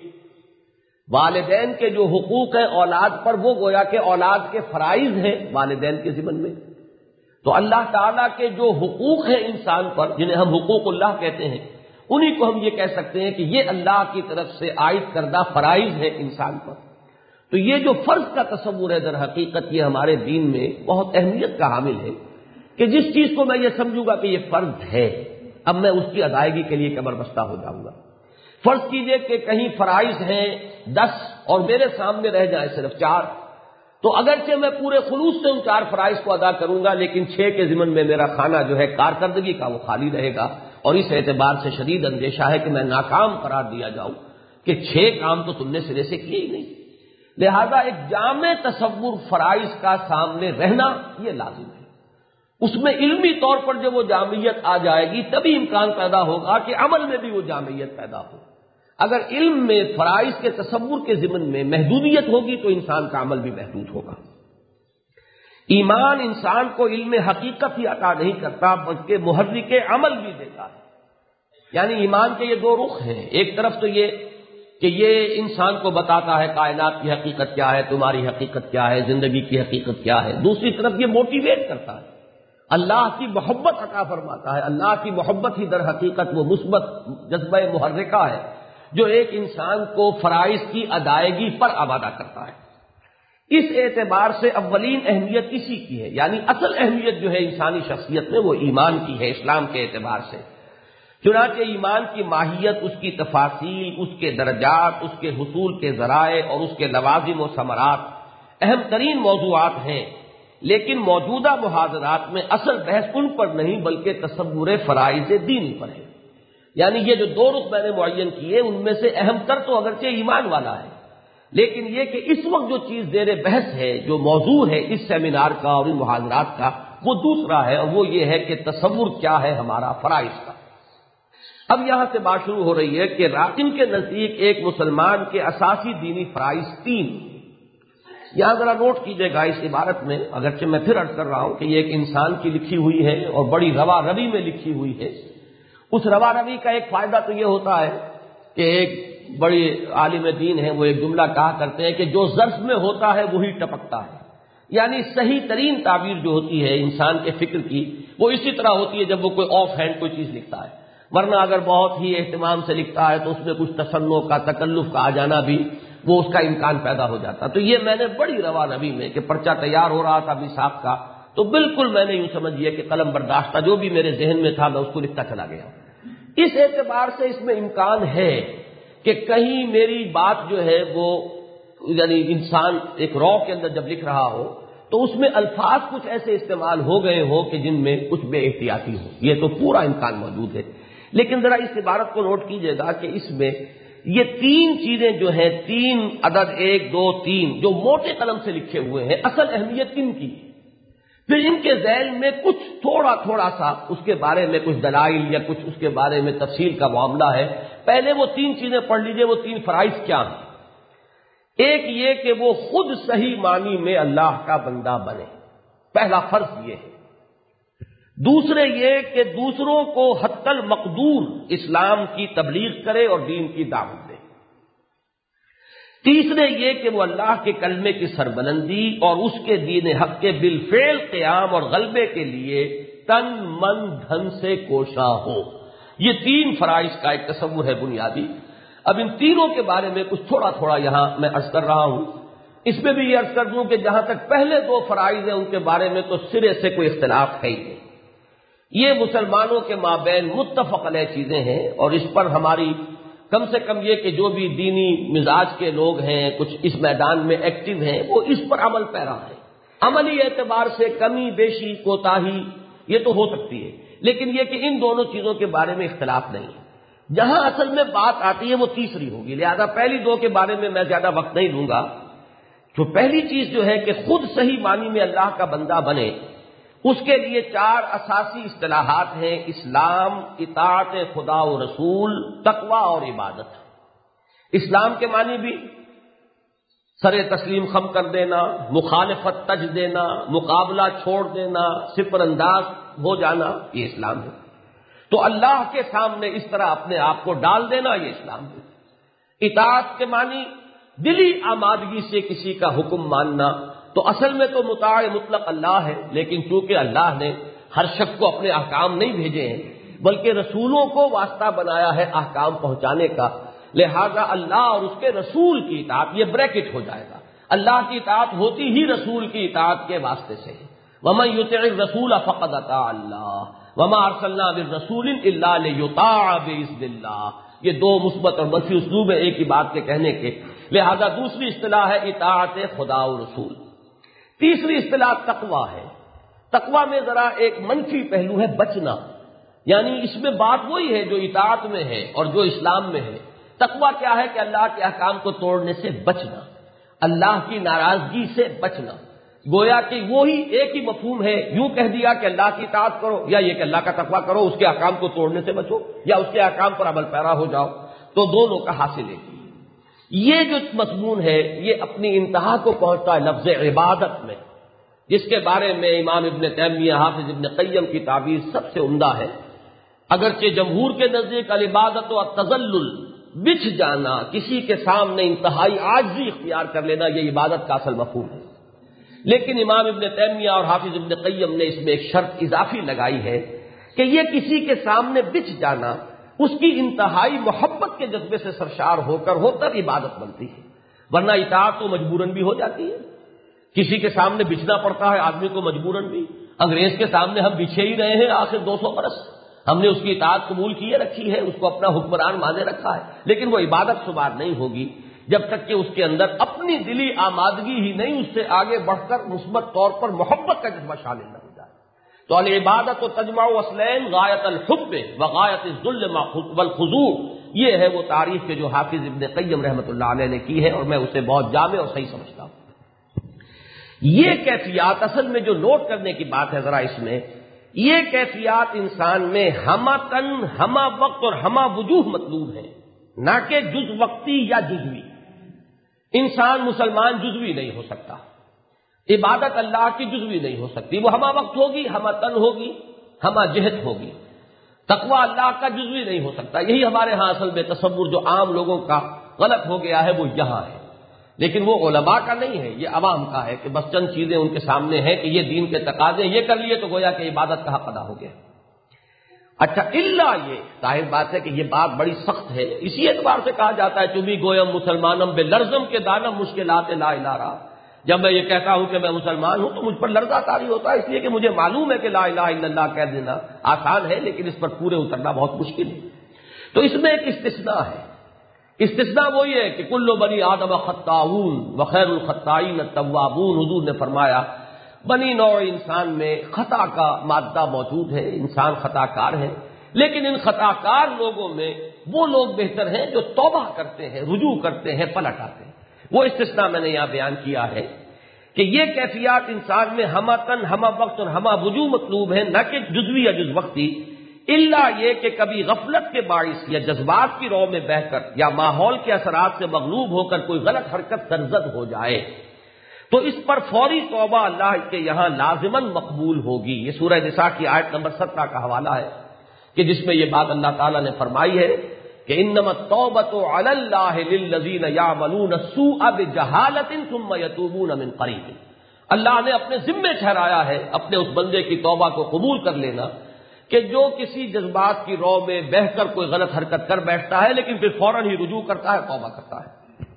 والدین کے جو حقوق ہیں اولاد پر وہ گویا کہ اولاد کے فرائض ہیں والدین کے ذمن میں. تو اللہ تعالیٰ کے جو حقوق ہیں انسان پر جنہیں ہم حقوق اللہ کہتے ہیں، انہی کو ہم یہ کہہ سکتے ہیں کہ یہ اللہ کی طرف سے عائد کردہ فرائض ہے انسان پر. تو یہ جو فرض کا تصور ہے در حقیقت یہ ہمارے دین میں بہت اہمیت کا حامل ہے کہ جس چیز کو میں یہ سمجھوں گا کہ یہ فرض ہے، اب میں اس کی ادائیگی کے لیے کمر بستہ ہو جاؤں گا. فرض کیجئے کہ کہیں فرائض ہیں دس اور میرے سامنے رہ جائے صرف چار، تو اگرچہ میں پورے خلوص سے ان چار فرائض کو ادا کروں گا لیکن چھ کے ضمن میں میرا کھانا جو ہے کارکردگی کا وہ خالی رہے گا، اور اس اعتبار سے شدید اندیشہ ہے کہ میں ناکام قرار دیا جاؤں کہ چھ کام تو تم نے سرے سے کیے ہی نہیں. لہذا ایک جامع تصور فرائض کا سامنے رہنا یہ لازم ہے. اس میں علمی طور پر جب وہ جامعیت آ جائے گی تبھی امکان پیدا ہوگا کہ عمل میں بھی وہ جامعیت پیدا ہو. اگر علم میں فرائض کے تصور کے ضمن میں محدودیت ہوگی تو انسان کا عمل بھی محدود ہوگا. ایمان انسان کو علم حقیقت ہی عطا نہیں کرتا بلکہ محرک عمل بھی دیتا ہے. یعنی ایمان کے یہ دو رخ ہیں. ایک طرف تو یہ کہ یہ انسان کو بتاتا ہے کائنات کی حقیقت کیا ہے، تمہاری حقیقت کیا ہے، زندگی کی حقیقت کیا ہے. دوسری طرف یہ موٹیویٹ کرتا ہے، اللہ کی محبت عطا فرماتا ہے. اللہ کی محبت ہی در حقیقت وہ مثبت جذبہ محرکہ ہے جو ایک انسان کو فرائض کی ادائیگی پر آمادہ کرتا ہے. اس اعتبار سے اولین اہمیت اسی کی ہے، یعنی اصل اہمیت جو ہے انسانی شخصیت میں وہ ایمان کی ہے اسلام کے اعتبار سے. چنانچہ ایمان کی ماہیت، اس کی تفاصیل، اس کے درجات، اس کے حصول کے ذرائع اور اس کے لوازم و ثمرات اہم ترین موضوعات ہیں. لیکن موجودہ محاضرات میں اصل بحث ان پر نہیں بلکہ تصور فرائض دینی پر ہے. یعنی یہ جو دو رخ میں نے معین کیے ان میں سے اہم تر تو اگرچہ ایمان والا ہے، لیکن یہ کہ اس وقت جو چیز زیر بحث ہے، جو موضوع ہے اس سیمینار کا اور ان محاضرات کا، وہ دوسرا ہے، اور وہ یہ ہے کہ تصور کیا ہے ہمارا فرائض کا. اب یہاں سے بات شروع ہو رہی ہے کہ راقم کے نزدیک ایک مسلمان کے اساسی دینی فرائض تین. یہاں ذرا نوٹ کیجئے گا اس عبارت میں، اگرچہ میں پھر عرض کر رہا ہوں کہ یہ ایک انسان کی لکھی ہوئی ہے اور بڑی روا روی میں لکھی ہوئی ہے. اس روا روی کا ایک فائدہ تو یہ ہوتا ہے کہ ایک بڑی عالم دین ہے وہ ایک جملہ کہا کرتے ہیں کہ جو ظرف میں ہوتا ہے وہی ٹپکتا ہے. یعنی صحیح ترین تعبیر جو ہوتی ہے انسان کے فکر کی وہ اسی طرح ہوتی ہے جب وہ کوئی آف ہینڈ کوئی چیز لکھتا ہے، ورنہ اگر بہت ہی اہتمام سے لکھتا ہے تو اس میں کچھ تصنع کا تکلف کا آ جانا بھی وہ اس کا امکان پیدا ہو جاتا. تو یہ میں نے بڑی روا روی میں کہ پرچہ تیار ہو رہا تھا میثاق کا تو بالکل میں نے یوں سمجھیے کہ قلم برداشتہ جو بھی میرے ذہن میں تھا میں اس کو لکھتا چلا گیا. اس اعتبار سے اس میں امکان ہے کہ کہیں میری بات جو ہے وہ یعنی انسان ایک رو کے اندر جب لکھ رہا ہو تو اس میں الفاظ کچھ ایسے استعمال ہو گئے ہوں کہ جن میں کچھ بے احتیاطی ہو، یہ تو پورا امکان موجود ہے۔ لیکن ذرا اس عبارت کو نوٹ کیجئے گا کہ اس میں یہ تین چیزیں جو ہیں، تین عدد ایک دو تین جو موٹے قلم سے لکھے ہوئے ہیں، اصل اہمیت کن کی؟ پھر ان کے ذیل میں کچھ تھوڑا تھوڑا سا اس کے بارے میں کچھ دلائل یا کچھ اس کے بارے میں تفصیل کا معاملہ ہے۔ پہلے وہ تین چیزیں پڑھ لیجئے، وہ تین فرائض کیا ہیں۔ ایک یہ کہ وہ خود صحیح معنی میں اللہ کا بندہ بنے، پہلا فرض یہ ہے۔ دوسرے یہ کہ دوسروں کو حتی المقدور اسلام کی تبلیغ کرے اور دین کی دعوت دے۔ تیسرے یہ کہ وہ اللہ کے کلمے کی سربلندی اور اس کے دین حق کے بالفعل قیام اور غلبے کے لیے تن من دھن سے کوشاں ہو۔ یہ تین فرائض کا ایک تصور ہے بنیادی۔ اب ان تینوں کے بارے میں کچھ تھوڑا تھوڑا یہاں میں عرض کر رہا ہوں۔ اس میں بھی یہ عرض کر دوں کہ جہاں تک پہلے دو فرائض ہیں ان کے بارے میں تو سرے سے کوئی اختلاف ہے ہی نہیں، یہ مسلمانوں کے مابین متفق علیہ چیزیں ہیں، اور اس پر ہماری کم سے کم یہ کہ جو بھی دینی مزاج کے لوگ ہیں، کچھ اس میدان میں ایکٹیو ہیں، وہ اس پر عمل پیرا ہے۔ عملی اعتبار سے کمی بیشی کوتاہی یہ تو ہو سکتی ہے، لیکن یہ کہ ان دونوں چیزوں کے بارے میں اختلاف نہیں ہے۔ جہاں اصل میں بات آتی ہے وہ تیسری ہوگی، لہذا پہلی دو کے بارے میں میں زیادہ وقت نہیں لوں گا۔ جو پہلی چیز جو ہے کہ خود صحیح معنی میں اللہ کا بندہ بنے، اس کے لیے چار اساسی اصطلاحات ہیں: اسلام، اطاعت خدا و رسول، تقوی اور عبادت۔ اسلام کے معنی بھی سر تسلیم خم کر دینا، مخالفت تج دینا، مقابلہ چھوڑ دینا، صفر انداز ہو جانا، یہ اسلام ہے۔ تو اللہ کے سامنے اس طرح اپنے آپ کو ڈال دینا، یہ اسلام ہے۔ اطاعت کے معنی دلی آمادگی سے کسی کا حکم ماننا، تو اصل میں تو مطاع مطلق اللہ ہے، لیکن چونکہ اللہ نے ہر شخص کو اپنے احکام نہیں بھیجے ہیں بلکہ رسولوں کو واسطہ بنایا ہے احکام پہنچانے کا، لہذا اللہ اور اس کے رسول کی اطاعت، یہ بریکٹ ہو جائے گا، اللہ کی اطاعت ہوتی ہی رسول کی اطاعت کے واسطے سے ہے۔ وَمَن يُطِعِ الرَّسُولَ فَقَدْ أَطَاعَ اللَّهَ وَمَا أَرْسَلْنَا مِن رَّسُولٍ إِلَّا لِيُطَاعَ بِإِذْنِ اللَّهِ، یہ دو مثبت اور منفی اسلوب ہے ایک ہی بات کے کہنے کے، لہذا دوسری اصطلاح ہے اطاعت خدا و رسول۔ تیسری اصطلاح تقوی ہے۔ تقوی میں ذرا ایک منفی پہلو ہے، بچنا، یعنی اس میں بات وہی ہے جو اطاعت میں ہے اور جو اسلام میں ہے۔ تقوی کیا ہے کہ اللہ کے احکام کو توڑنے سے بچنا، اللہ کی ناراضگی سے بچنا، گویا کہ وہی ایک ہی مفہوم ہے۔ یوں کہہ دیا کہ اللہ کی اطاعت کرو، یا یہ کہ اللہ کا تقوی کرو، اس کے احکام کو توڑنے سے بچو یا اس کے احکام پر عمل پیرا ہو جاؤ، تو دونوں کا حاصل ہے۔ یہ جو مضمون ہے یہ اپنی انتہا کو پہنچتا ہے لفظ عبادت میں، جس کے بارے میں امام ابن تیمیہ، حافظ ابن قیم کی تعبیر سب سے عمدہ ہے۔ اگرچہ جمہور کے نزدیک العبادت و التذلل، بچھ جانا، کسی کے سامنے انتہائی عاجزی اختیار کر لینا، یہ عبادت کا اصل مفہوم ہے، لیکن امام ابن تیمیہ اور حافظ ابن قیم نے اس میں ایک شرط اضافی لگائی ہے کہ یہ کسی کے سامنے بچھ جانا اس کی انتہائی محبت کے جذبے سے سرشار ہو کر ہو تب عبادت بنتی ہے، ورنہ اطاعت تو مجبوراً بھی ہو جاتی ہے۔ کسی کے سامنے بچھنا پڑتا ہے آدمی کو مجبوراً بھی، انگریز کے سامنے ہم بچھے ہی رہے ہیں آخر دو سو برس، ہم نے اس کی اطاعت قبول کیے رکھی ہے، اس کو اپنا حکمران مانے رکھا ہے، لیکن وہ عبادت شمار نہیں ہوگی جب تک کہ اس کے اندر اپنی دلی آمادگی ہی نہیں، اس سے آگے بڑھ کر مثبت طور پر محبت کا جذبہ شامل نہ ہو جائے۔ تو العبادت و تجمع اصلین غایت الحب و غایت الذل والخضوع، یہ ہے وہ تعریف کے جو حافظ ابن قیم رحمۃ اللہ علیہ نے کی ہے، اور میں اسے بہت جامع اور صحیح سمجھتا ہوں۔ یہ کیفیات اصل میں جو نوٹ کرنے کی بات ہے ذرا اس میں، یہ کیفیات انسان میں ہمہ تن، ہمہ وقت اور ہمہ وجوہ مطلوب ہے، نہ کہ جز وقتی یا جزوی۔ انسان مسلمان جزوی نہیں ہو سکتا، عبادت اللہ کی جزوی نہیں ہو سکتی، وہ ہمہ وقت ہوگی، ہمہ تن ہوگی، ہمہ جہت ہوگی۔ تقوی اللہ کا جزوی نہیں ہو سکتا، یہی ہمارے ہاں اصل میں تصور جو عام لوگوں کا غلط ہو گیا ہے وہ یہاں ہے، لیکن وہ علماء کا نہیں ہے، یہ عوام کا ہے کہ بس چند چیزیں ان کے سامنے ہیں کہ یہ دین کے تقاضے، یہ کر لیے تو گویا کہ عبادت کا حق ادا ہو گیا۔ اچھا اللہ یہ ظاہر بات ہے کہ یہ بات بڑی سخت ہے، اسی اعتبار سے کہا جاتا ہے چوبی گویم مسلمانم بے لرزم کے دانم مشکلات لا الہ را، جب میں یہ کہتا ہوں کہ میں مسلمان ہوں تو مجھ پر لرزہ طاری ہوتا ہے، اس لیے کہ مجھے معلوم ہے کہ لا الہ الا اللہ کہہ دینا آسان ہے لیکن اس پر پورے اترنا بہت مشکل ہے۔ تو اس میں ایک استثناء ہے، استثناء وہی ہے کہ کل بنی آدم خطاؤون وخیر الخطائین التوابون، حضور نے فرمایا بنی نوع انسان میں خطا کا مادہ موجود ہے، انسان خطا کار ہے، لیکن ان خطا کار لوگوں میں وہ لوگ بہتر ہیں جو توبہ کرتے ہیں، رجوع کرتے ہیں، پلٹ آتے ہیں۔ وہ استثناء میں نے یہاں بیان کیا ہے کہ یہ کیفیات انسان میں ہمہ تن، ہمہ وقت اور ہمہ وجوہ مطلوب ہیں، نہ کہ جزوی یا جز وقتی، الا یہ کہ کبھی غفلت کے باعث یا جذبات کی رو میں بہ کر یا ماحول کے اثرات سے مغلوب ہو کر کوئی غلط حرکت سرزد ہو جائے تو اس پر فوری توبہ اللہ کے یہاں لازماً مقبول ہوگی۔ یہ سورہ نساء کی آیت نمبر سترہ کا حوالہ ہے کہ جس میں یہ بات اللہ تعالیٰ نے فرمائی ہے کہ انما التوبۃ علی اللہ للذین یعملون السوء بجہالۃ ثم یتوبون من قریب۔ اللہ نے اپنے ذمے ٹھہرایا ہے اپنے اس بندے کی توبہ کو قبول کر لینا کہ جو کسی جذبات کی رو میں بہہ کر کوئی غلط حرکت کر بیٹھتا ہے لیکن پھر فوراً ہی رجوع کرتا ہے، توبہ کرتا ہے۔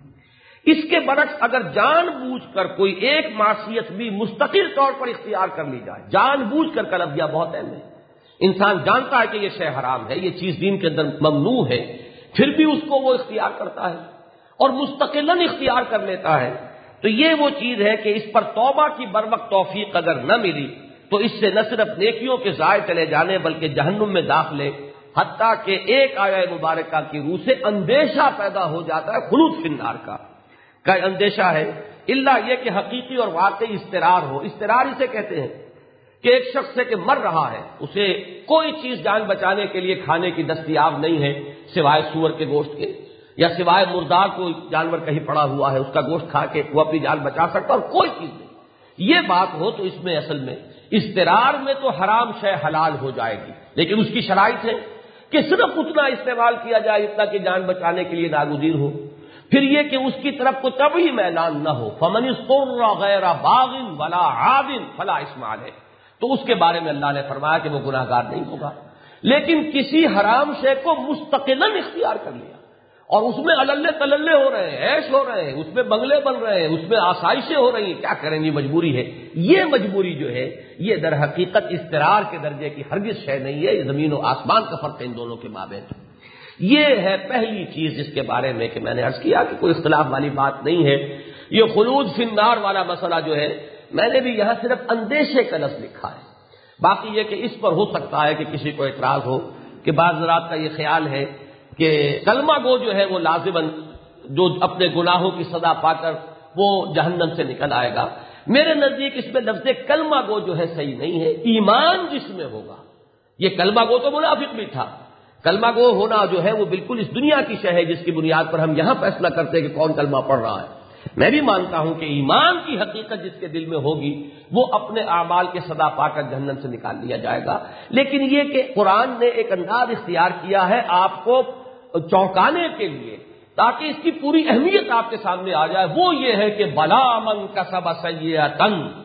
اس کے برعکس اگر جان بوجھ کر کوئی ایک معصیت بھی مستقل طور پر اختیار کر لی جائے، جان بوجھ کر کا لفظ بہت اہم ہے، انسان جانتا ہے کہ یہ شے حرام ہے، یہ چیز دین کے اندر ممنوع ہے، پھر بھی اس کو وہ اختیار کرتا ہے اور مستقلاً اختیار کر لیتا ہے، تو یہ وہ چیز ہے کہ اس پر توبہ کی بروقت توفیق اگر نہ ملی تو اس سے نہ صرف نیکیوں کے ضائع چلے جانے بلکہ جہنم میں داخلے، حتیٰ کہ ایک آیہ مبارکہ کی روح سے اندیشہ پیدا ہو جاتا ہے خلود فی النار کا کا اندیشہ ہے، الا یہ کہ حقیقی اور واقعی استرار ہو۔ استرار اسے کہتے ہیں کہ ایک شخص ہے کہ مر رہا ہے، اسے کوئی چیز جان بچانے کے لیے کھانے کی دستیاب نہیں ہے سوائے سور کے گوشت کے، یا سوائے مردار کوئی جانور کہیں پڑا ہوا ہے اس کا گوشت کھا کے وہ اپنی جان بچا سکتا اور کوئی چیز نہیں۔ یہ بات ہو تو اس میں اصل میں استرار میں تو حرام شے حلال ہو جائے گی، لیکن اس کی شرائط ہے کہ صرف اتنا استعمال کیا جائے اتنا کہ جان بچانے کے لیے ناگزیر ہو، پھر یہ کہ اس کی طرف کو تبھی میلان نہ ہو، فمن اضطر غیر باغ ولا عاد فلا اثم علیہ، تو اس کے بارے میں اللہ نے فرمایا کہ وہ گناہ گار نہیں ہوگا۔ لیکن کسی حرام شے کو مستقلاً اختیار کر لیا اور اس میں اللے تللے ہو رہے ہیں، عیش ہو رہے ہیں، اس میں بنگلے بن رہے ہیں، اس میں آسائشیں ہو رہی ہیں، کیا کریں گی، مجبوری ہے۔ یہ مجبوری جو ہے یہ در حقیقت استرار کے درجے کی ہرگز شے نہیں ہے، یہ زمین و آسمان کا فرق ہے ان دونوں کے مابین۔ یہ ہے پہلی چیز جس کے بارے میں کہ میں نے عرض کیا کہ کوئی اختلاف والی بات نہیں ہے۔ یہ خلود فی النار والا مسئلہ جو ہے میں نے بھی یہاں صرف اندیشے کا لفظ لکھا ہے، باقی یہ کہ اس پر ہو سکتا ہے کہ کسی کو اعتراض ہو کہ بعض حضرات کا یہ خیال ہے کہ کلمہ گو جو ہے وہ لازماً جو اپنے گناہوں کی سزا پا کر وہ جہنم سے نکل آئے گا۔ میرے نزدیک اس میں لفظ کلمہ گو جو ہے صحیح نہیں ہے، ایمان جس میں ہوگا۔ یہ کلمہ گو تو منافق بھی تھا، کلمہ گو ہونا جو ہے وہ بالکل اس دنیا کی شے ہے جس کی بنیاد پر ہم یہاں فیصلہ کرتے ہیں کہ کون کلمہ پڑھ رہا ہے۔ میں بھی مانتا ہوں کہ ایمان کی حقیقت جس کے دل میں ہوگی وہ اپنے اعمال کے صدا پا کر جہنم سے نکال لیا جائے گا، لیکن یہ کہ قرآن نے ایک انداز اختیار کیا ہے آپ کو چونکانے کے لیے تاکہ اس کی پوری اہمیت آپ کے سامنے آ جائے، وہ یہ ہے کہ بلا من کسب سیئۃ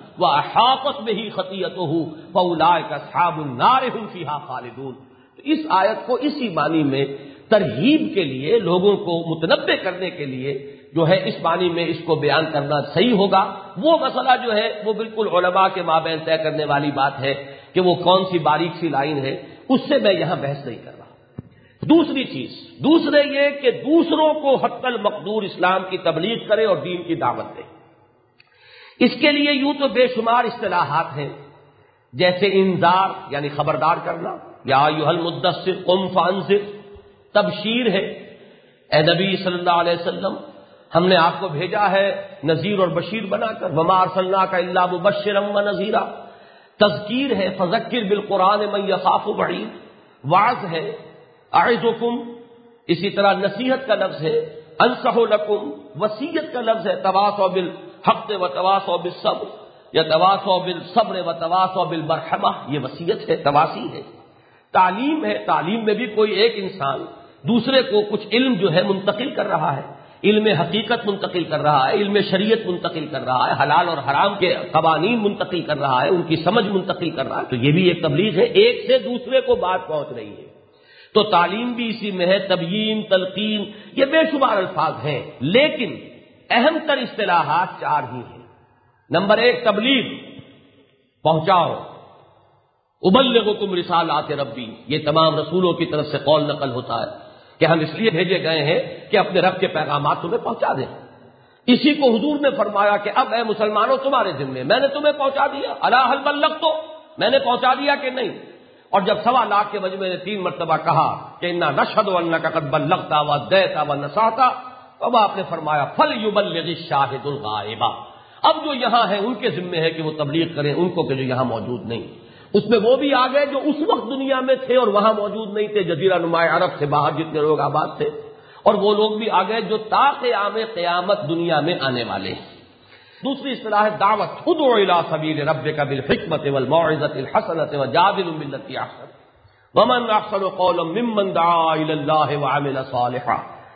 واحاطت بہ خطیئتہ فاولئک اصحاب النار هم فیہا خالدون۔ اس آیت کو اسی معنی میں ترغیب کے لیے لوگوں کو متنبہ کرنے کے لیے جو ہے اس معنی میں اس کو بیان کرنا صحیح ہوگا۔ وہ مسئلہ جو ہے وہ بالکل علماء کے مابین طے کرنے والی بات ہے کہ وہ کون سی باریک سی لائن ہے، اس سے میں یہاں بحث نہیں کر رہا۔ دوسری چیز دوسرے یہ کہ دوسروں کو حتی المقدور اسلام کی تبلیغ کرے اور دین کی دعوت دے۔ اس کے لیے یوں تو بے شمار اصطلاحات ہیں، جیسے انذار یعنی خبردار کرنا، یا ایھا المدثر قم فانذر، تبشیر ہے، اے نبی صلی اللہ علیہ وسلم ہم نے آپ کو بھیجا ہے نذیر اور بشیر بنا کر، وما ارسلناک الا مبشرا ونذیرا، تذکیر ہے، فذکر بالقرآن من یخاف وعید، وعظ ہے، اعظکم، اسی طرح نصیحت کا لفظ ہے، انصح لکم، وصیت کا لفظ ہے، تواصوا بالحق وتواصوا بالصبر یا تواصوا بالصبر وتواصوا بالمرحمہ، یہ وصیت ہے، تواصی ہے، تعلیم ہے، تعلیم میں بھی کوئی ایک انسان دوسرے کو کچھ علم جو ہے منتقل کر رہا ہے، علم حقیقت منتقل کر رہا ہے، علم شریعت منتقل کر رہا ہے، حلال اور حرام کے قوانین منتقل کر رہا ہے، ان کی سمجھ منتقل کر رہا ہے، تو یہ بھی ایک تبلیغ ہے، ایک سے دوسرے کو بات پہنچ رہی ہے۔ تو تعلیم بھی اسی میں ہے، تبیین، تلقین، یہ بے شمار الفاظ ہیں، لیکن اہم تر اصطلاحات چار ہی ہیں۔ نمبر ایک تبلیغ، پہنچاؤ، ابلغکم رسالات ربی، یہ تمام رسولوں کی طرف سے قول نقل ہوتا ہے کہ ہم اس لیے بھیجے گئے ہیں کہ اپنے رب کے پیغامات تمہیں پہنچا دیں۔ اسی کو حضور نے فرمایا کہ اب اے مسلمانوں تمہارے ذمے، میں نے تمہیں پہنچا دیا، الا هل بلغت، میں نے پہنچا دیا کہ نہیں؟ اور جب سوا لاکھ کے مجمع نے تین مرتبہ کہا کہ انا نشهد انک قد بلغت وادیت ونصحت، اب آپ نے فرمایا فلیبلغ الشاہد الغائب، اب جو یہاں ہیں ان کے ذمے ہے کہ وہ تبلیغ کریں ان کو کہ جو یہاں موجود نہیں۔ اس میں وہ بھی آ گئے جو اس وقت دنیا میں تھے اور وہاں موجود نہیں تھے، جزیرہ نما عرب سے باہر جتنے لوگ آباد تھے، اور وہ لوگ بھی آ گئے جو تا قیام قیامت دنیا میں آنے والے ہیں۔ دوسری اصطلاح ہے دعوت، ادع الی سبیل ربک بالحکمۃ والموعظۃ الحسنۃ وجادلهم بالتي احسن ومن احسن قولا ممن دعا الی اللہ وعمل صالحا۔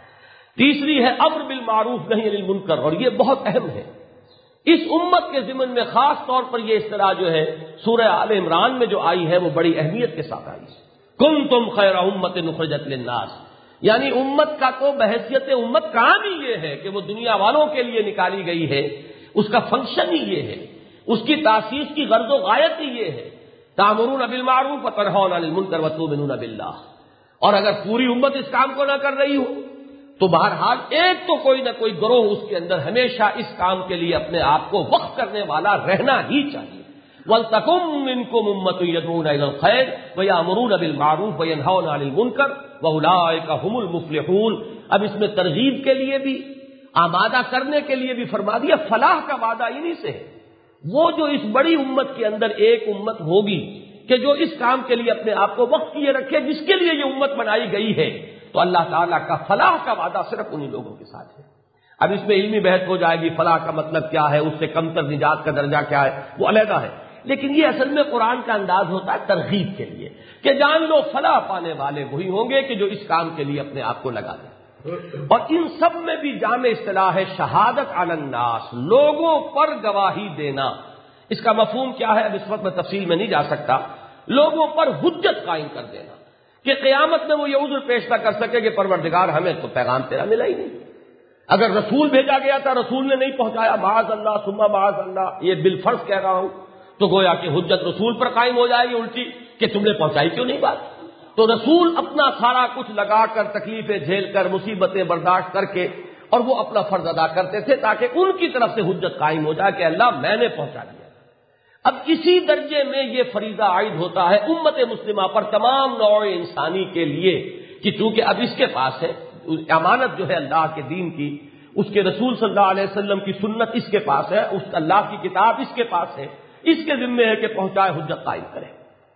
تیسری ہے امر بالمعروف نہی عن المنکر، اور یہ بہت اہم ہے اس امت کے ضمن میں، خاص طور پر یہ اصطلاح جو ہے سورہ آل عمران میں جو آئی ہے وہ بڑی اہمیت کے ساتھ آئی ہے۔ کنتم خیر امۃ اخرجت للناس، یعنی امت کا تو بحیثیت امت کام ہی یہ ہے کہ وہ دنیا والوں کے لیے نکالی گئی ہے، اس کا فنکشن ہی یہ ہے، اس کی تاسیس کی غرض و غایت ہی یہ ہے، تأمرون بالمعروف وتنہون عن المنکر وتؤمنون باللہ۔ اور اگر پوری امت اس کام کو نہ کر رہی ہو تو بہرحال ایک تو کوئی نہ کوئی گروہ اس کے اندر ہمیشہ اس کام کے لیے اپنے آپ کو وقف کرنے والا رہنا ہی چاہیے۔ وَلْتَكُن مِّنكُمْ أُمَّةٌ يَدْعُونَ إِلَى الْخَيْرِ وَيَأْمُرُونَ بِالْمَعْرُوفِ وَيَنْهَوْنَ عَنِ الْمُنكَرِ وَأُولَٰئِكَ هُمُ الْمُفْلِحُونَ۔ اب اس میں ترغیب کے لیے بھی، آمادہ کرنے کے لیے بھی فرما دیا، فلاح کا وعدہ انہی سے ہے، وہ جو اس بڑی امت کے اندر ایک امت ہوگی کہ جو اس کام کے لیے اپنے آپ کو وقف کیے رکھے جس کے لیے یہ امت بنائی گئی ہے، تو اللہ تعالیٰ کا فلاح کا وعدہ صرف انہی لوگوں کے ساتھ ہے۔ اب اس میں علمی بحث ہو جائے گی، فلاح کا مطلب کیا ہے، اس سے کمتر نجات کا درجہ کیا ہے، وہ علیحدہ ہے، لیکن یہ اصل میں قرآن کا انداز ہوتا ہے ترغیب کے لیے کہ جان لو فلاح پانے والے وہی ہوں گے کہ جو اس کام کے لیے اپنے آپ کو لگا دیں۔ اور ان سب میں بھی جامع اصطلاح ہے شہادت علی الناس، لوگوں پر گواہی دینا۔ اس کا مفہوم کیا ہے اب اس وقت میں تفصیل میں نہیں جا سکتا، لوگوں پر حجت قائم کر دینا کہ قیامت میں وہ یہ عذر پیش نہ کر سکے کہ پروردگار ہمیں تو پیغام تیرا ملا ہی نہیں، اگر رسول بھیجا گیا تھا رسول نے نہیں پہنچایا، معاذ اللہ ثم معاذ اللہ، یہ بالفرض کہہ رہا ہوں، تو گویا کہ حجت رسول پر قائم ہو جائے گی الٹی کہ تم نے پہنچائی کیوں نہیں بات۔ تو رسول اپنا سارا کچھ لگا کر، تکلیفیں جھیل کر، مصیبتیں برداشت کر کے، اور وہ اپنا فرض ادا کرتے تھے تاکہ ان کی طرف سے حجت قائم ہو جائے کہ اللہ میں نے پہنچا دیا۔ اب اسی درجے میں یہ فریضہ عائد ہوتا ہے امت مسلمہ پر، تمام نوع انسانی کے لیے، کہ چونکہ اب اس کے پاس ہے امانت جو ہے اللہ کے دین کی، اس کے رسول صلی اللہ علیہ وسلم کی سنت اس کے پاس ہے، اس اللہ کی کتاب اس کے پاس ہے، اس کے ذمے ہے کہ پہنچائے، حجت قائم کرے۔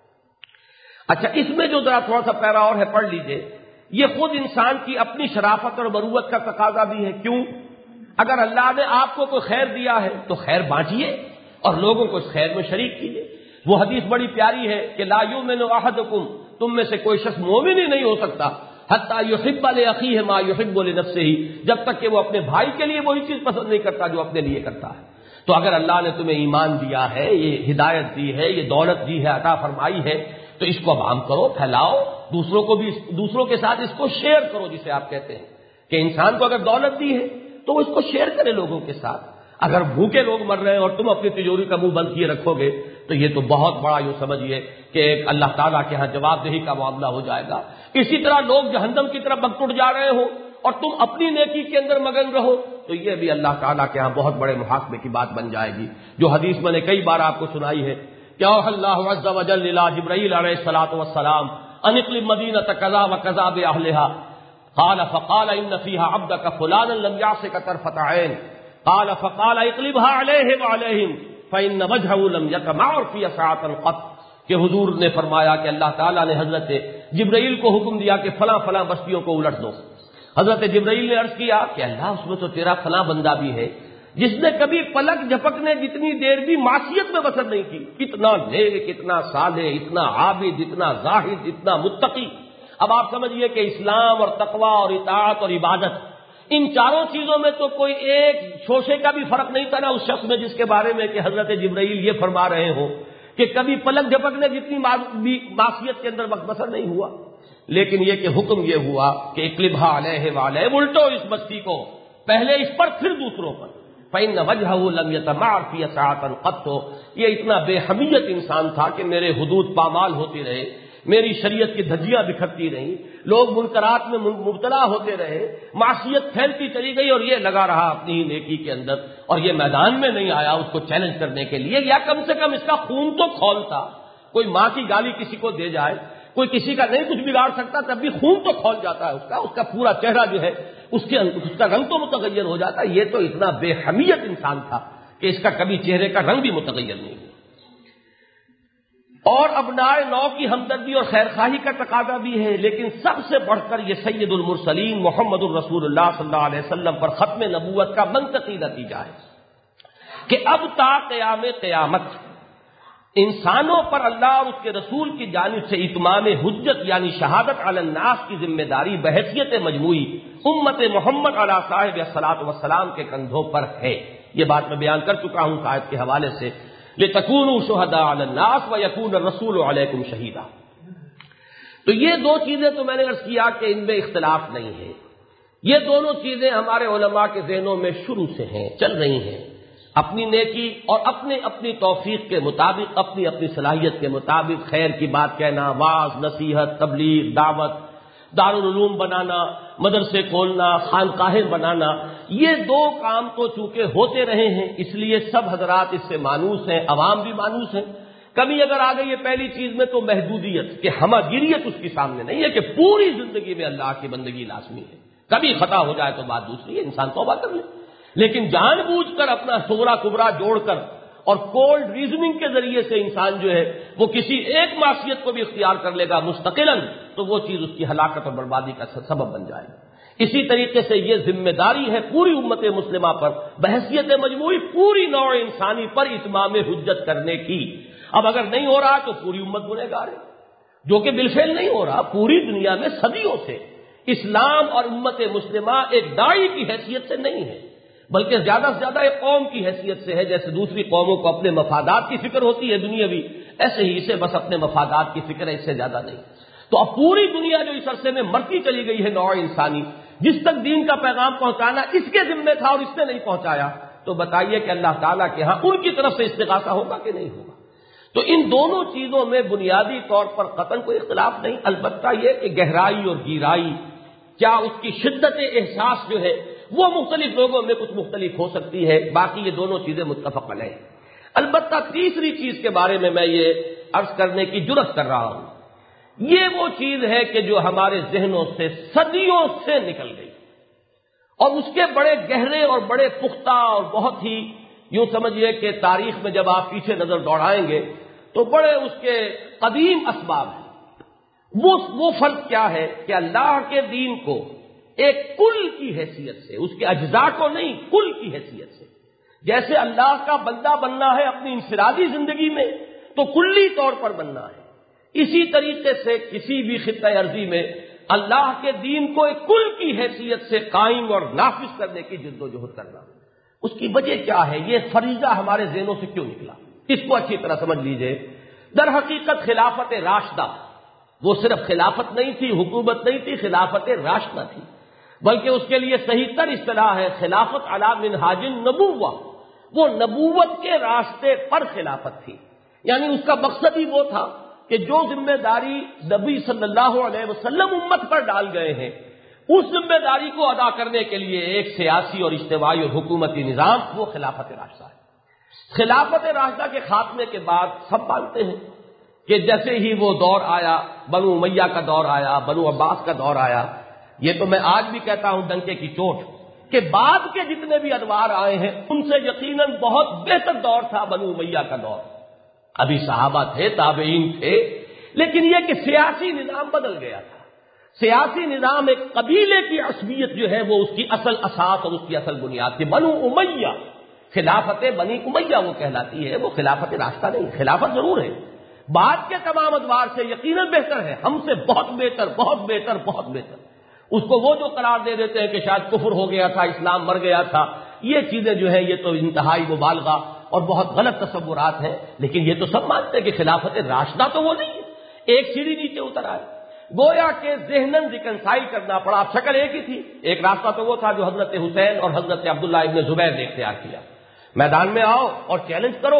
اچھا، اس میں جو ذرا تھوڑا سا پیرا اور ہے پڑھ لیجئے، یہ خود انسان کی اپنی شرافت اور مروت کا تقاضا بھی ہے۔ کیوں؟ اگر اللہ نے آپ کو کوئی خیر دیا ہے تو خیر بانٹیے اور لوگوں کو اس خیر میں شریک کیجیے۔ وہ حدیث بڑی پیاری ہے کہ لا یؤمن احدکم، تم میں سے کوئی شخص مومن ہی نہیں ہو سکتا حتی یحب لاخیہ ما یحب لنفسہ، جب تک کہ وہ اپنے بھائی کے لیے وہی چیز پسند نہیں کرتا جو اپنے لیے کرتا ہے۔ تو اگر اللہ نے تمہیں ایمان دیا ہے، یہ ہدایت دی ہے، یہ دولت دی ہے، عطا فرمائی ہے، تو اس کو اب عام کرو، پھیلاؤ، دوسروں کو بھی دوسروں کے ساتھ اس کو شیئر کرو، جسے آپ کہتے ہیں کہ انسان کو اگر دولت دی ہے تو وہ اس کو شیئر کرے لوگوں کے ساتھ۔ اگر بھوکے لوگ مر رہے ہیں اور تم اپنی تجوری کا منہ بند کیے رکھو گے تو یہ تو بہت بڑا یوں سمجھیے کہ ایک اللہ تعالیٰ کے ہاں جواب دہی کا معاملہ ہو جائے گا۔ اسی طرح لوگ جہنم کی طرف بگٹٹ جا رہے ہو اور تم اپنی نیکی کے اندر مگن رہو تو یہ بھی اللہ تعالیٰ کے ہاں بہت بڑے محاسبے کی بات بن جائے گی، جو حدیث میں نے کئی بار آپ کو سنائی ہے کہ اوحى اللہ عز وجل الى جبرائیل علیہ الصلوۃ والسلام ان اقلب مدینہ کذا وکذا باہلھا، قال فقال ان فيها عبدك فلانا لم يعصك طرفة عين، قال فقال اقلبها عليهم وعليهم فإن وجهه لم يطمع في ساعة قط، کہ حضور نے فرمایا کہ اللہ تعالیٰ نے حضرت جبرائیل کو حکم دیا کہ فلاں فلاں بستیوں کو الٹ دو۔ حضرت جبرائیل نے عرض کیا کہ اللہ اس میں تو تیرا فلاں بندہ بھی ہے جس نے کبھی پلک جھپکنے جتنی دیر بھی معصیت میں بسر نہیں کی، اتنا نیک، اتنا صالح، اتنا عابد، اتنا زاہد، اتنا متقی۔ اب آپ سمجھیے کہ اسلام اور تقوی اور اطاعت اور عبادت، ان چاروں چیزوں میں تو کوئی ایک شوشے کا بھی فرق نہیں تھا نا اس شخص میں جس کے بارے میں کہ حضرت جبرائیل یہ فرما رہے ہو کہ کبھی پلک جھپکنے جتنی معصیت کے اندر وقت بسر نہیں ہوا، لیکن یہ کہ حکم یہ ہوا کہ اقلبھا علیہ وعلیہ، الٹو اس بستی کو، پہلے اس پر پھر دوسروں پر۔ فإن وجهه لم يطمع في ساعة قط، یہ اتنا بے حمیت انسان تھا کہ میرے حدود پامال ہوتی رہے، میری شریعت کی دھجیاں بکھرتی رہیں، لوگ منکرات میں مبتلا ہوتے رہے، معصیت پھیلتی چلی گئی اور یہ لگا رہا اپنی ہی نیکی کے اندر، اور یہ میدان میں نہیں آیا اس کو چیلنج کرنے کے لیے، یا کم سے کم اس کا خون تو کھولتا۔ کوئی ماں کی گالی کسی کو دے جائے، کوئی کسی کا نہیں کچھ بگاڑ سکتا، تب بھی خون تو کھول جاتا ہے اس کا، اس کا پورا چہرہ جو ہے اس کے اس کا رنگ تو متغیر ہو جاتا ہے۔ یہ تو اتنا بے حمیت انسان تھا کہ اس کا کبھی چہرے کا رنگ بھی متغیر نہیں ہوا۔ اور ابنائے نو کی ہمدردی اور خیرخواہی کا تقاضا بھی ہے، لیکن سب سے بڑھ کر یہ سید المرسلین محمد الرسول اللہ صلی اللہ علیہ وسلم پر ختم نبوت کا منطقی نتیجہ ہے کہ اب تا قیام قیامت انسانوں پر اللہ اور اس کے رسول کی جانب سے اتمام حجت یعنی شہادت علی الناس کی ذمہ داری بحیثیت مجموعی امت محمد علی صاحب الصلاۃ والسلام کے کندھوں پر ہے۔ یہ بات میں بیان کر چکا ہوں آیت کے حوالے سے، لِتَكُونُوا شُهَدَاءَ عَلَى النَّاسِ وَيَكُونَ الرَّسُولُ عَلَيْكُمْ شَهِيدًا۔ تو یہ دو چیزیں تو میں نے عرض کیا کہ ان میں اختلاف نہیں ہے، یہ دونوں چیزیں ہمارے علماء کے ذہنوں میں شروع سے ہیں، چل رہی ہیں، اپنی نیکی اور اپنے اپنی توفیق کے مطابق، اپنی اپنی صلاحیت کے مطابق خیر کی بات کہنا، واعظ، نصیحت، تبلیغ، دعوت، دارالعلوم بنانا، مدرسے کھولنا، خانقاہیں بنانا، یہ دو کام تو چونکہ ہوتے رہے ہیں اس لیے سب حضرات اس سے مانوس ہیں، عوام بھی مانوس ہیں۔ کمی اگر آ گئی ہے پہلی چیز میں تو محدودیت، کہ ہماگیریت اس کے سامنے نہیں ہے کہ پوری زندگی میں اللہ کی بندگی لازمی ہے، کبھی خطا ہو جائے تو بات دوسری ہے، انسان توبہ کر لے، لیکن جان بوجھ کر اپنا صغرا کبرا جوڑ کر اور کولڈ ریزننگ کے ذریعے سے انسان جو ہے وہ کسی ایک معصیت کو بھی اختیار کر لے گا مستقلاً، تو وہ چیز اس کی ہلاکت اور بربادی کا سبب بن جائے گی۔ اسی طریقے سے یہ ذمہ داری ہے پوری امت مسلمہ پر بحیثیت مجموعی پوری نوع انسانی پر اتمام حجت کرنے کی۔ اب اگر نہیں ہو رہا تو پوری امت گنہگار ہے، جو کہ بالفعل نہیں ہو رہا۔ پوری دنیا میں صدیوں سے اسلام اور امت مسلمہ ایک داعی کی حیثیت سے نہیں ہے، بلکہ زیادہ سے زیادہ ایک قوم کی حیثیت سے ہے۔ جیسے دوسری قوموں کو اپنے مفادات کی فکر ہوتی ہے دنیاوی، ایسے ہی اسے بس اپنے مفادات کی فکر ہے، اس سے زیادہ نہیں۔ تو اب پوری دنیا جو اس عرصے میں مرتی چلی گئی ہے نوع انسانی، جس تک دین کا پیغام پہنچانا اس کے ذمہ تھا اور اس نے نہیں پہنچایا، تو بتائیے کہ اللہ تعالیٰ کے ہاں ان کی طرف سے استغاثہ ہوگا کہ نہیں ہوگا؟ تو ان دونوں چیزوں میں بنیادی طور پر قطعاً کوئی اختلاف نہیں، البتہ یہ کہ گہرائی اور گیرائی، کیا اس کی شدت احساس جو ہے وہ مختلف لوگوں میں کچھ مختلف ہو سکتی ہے، باقی یہ دونوں چیزیں متفق علیہ ہیں۔ البتہ تیسری چیز کے بارے میں میں یہ عرض کرنے کی جرات کر رہا ہوں، یہ وہ چیز ہے کہ جو ہمارے ذہنوں سے صدیوں سے نکل گئی اور اس کے بڑے گہرے اور بڑے پختہ اور بہت ہی یوں سمجھیے کہ تاریخ میں جب آپ پیچھے نظر دوڑائیں گے تو بڑے اس کے قدیم اسباب ہیں۔ وہ وہ فرق کیا ہے کہ اللہ کے دین کو ایک کل کی حیثیت سے، اس کے اجزاء کو نہیں، کل کی حیثیت سے، جیسے اللہ کا بندہ بننا ہے اپنی انفرادی زندگی میں تو کلی طور پر بننا ہے، اسی طریقے سے کسی بھی خطہ ارضی میں اللہ کے دین کو ایک کل کی حیثیت سے قائم اور نافذ کرنے کی جد و جہد کرنا۔ اس کی وجہ کیا ہے؟ یہ فریضہ ہمارے ذہنوں سے کیوں نکلا؟ اس کو اچھی طرح سمجھ لیجئے۔ در حقیقت خلافت راشدہ وہ صرف خلافت نہیں تھی، حکومت نہیں تھی، خلافت راشدہ تھی، بلکہ اس کے لیے صحیح تر اصطلاح ہے خلافت علی منہاج النبوہ۔ وہ نبوت کے راستے پر خلافت تھی، یعنی اس کا مقصد ہی وہ تھا کہ جو ذمہ داری نبی صلی اللہ علیہ وسلم امت پر ڈال گئے ہیں اس ذمہ داری کو ادا کرنے کے لیے ایک سیاسی اور اجتماعی اور حکومتی نظام، وہ خلافت راشدہ ہے۔ خلافت راشدہ کے خاتمے کے بعد سب مانتے ہیں کہ جیسے ہی وہ دور آیا، بنو امیہ کا دور آیا، بنو عباس کا دور آیا، یہ تو میں آج بھی کہتا ہوں ڈنکے کی چوٹ کہ بعد کے جتنے بھی ادوار آئے ہیں ان سے یقیناً بہت بہتر دور تھا بنو امیہ کا دور۔ ابھی صحابہ تھے، تابعین تھے، لیکن یہ کہ سیاسی نظام بدل گیا تھا۔ سیاسی نظام ایک قبیلے کی عصبیت جو ہے وہ اس کی اصل اساس اور اس کی اصل بنیاد تھی۔ بنو امیہ، خلافت بنی امیہ وہ کہلاتی ہے، وہ خلافت راستہ نہیں۔ خلافت ضرور ہے، بعد کے تمام ادوار سے یقیناً بہتر ہے، ہم سے بہت بہتر، بہت بہتر، بہت بہتر۔ اس کو وہ جو قرار دے دیتے ہیں کہ شاید کفر ہو گیا تھا، اسلام مر گیا تھا، یہ چیزیں جو ہے یہ تو انتہائی مبالغہ اور بہت غلط تصورات ہیں، لیکن یہ تو سب مانتے ہیں کہ خلافت راشدہ تو وہ نہیں ہے، ایک سیڑھی نیچے اتر آئے۔ گویا کہ ذہناً ریکنسائل کرنا پڑا، شکل ایک ہی تھی۔ ایک راستہ تو وہ تھا جو حضرت حسین اور حضرت عبداللہ ابن زبیر نے اختیار کیا، میدان میں آؤ اور چیلنج کرو،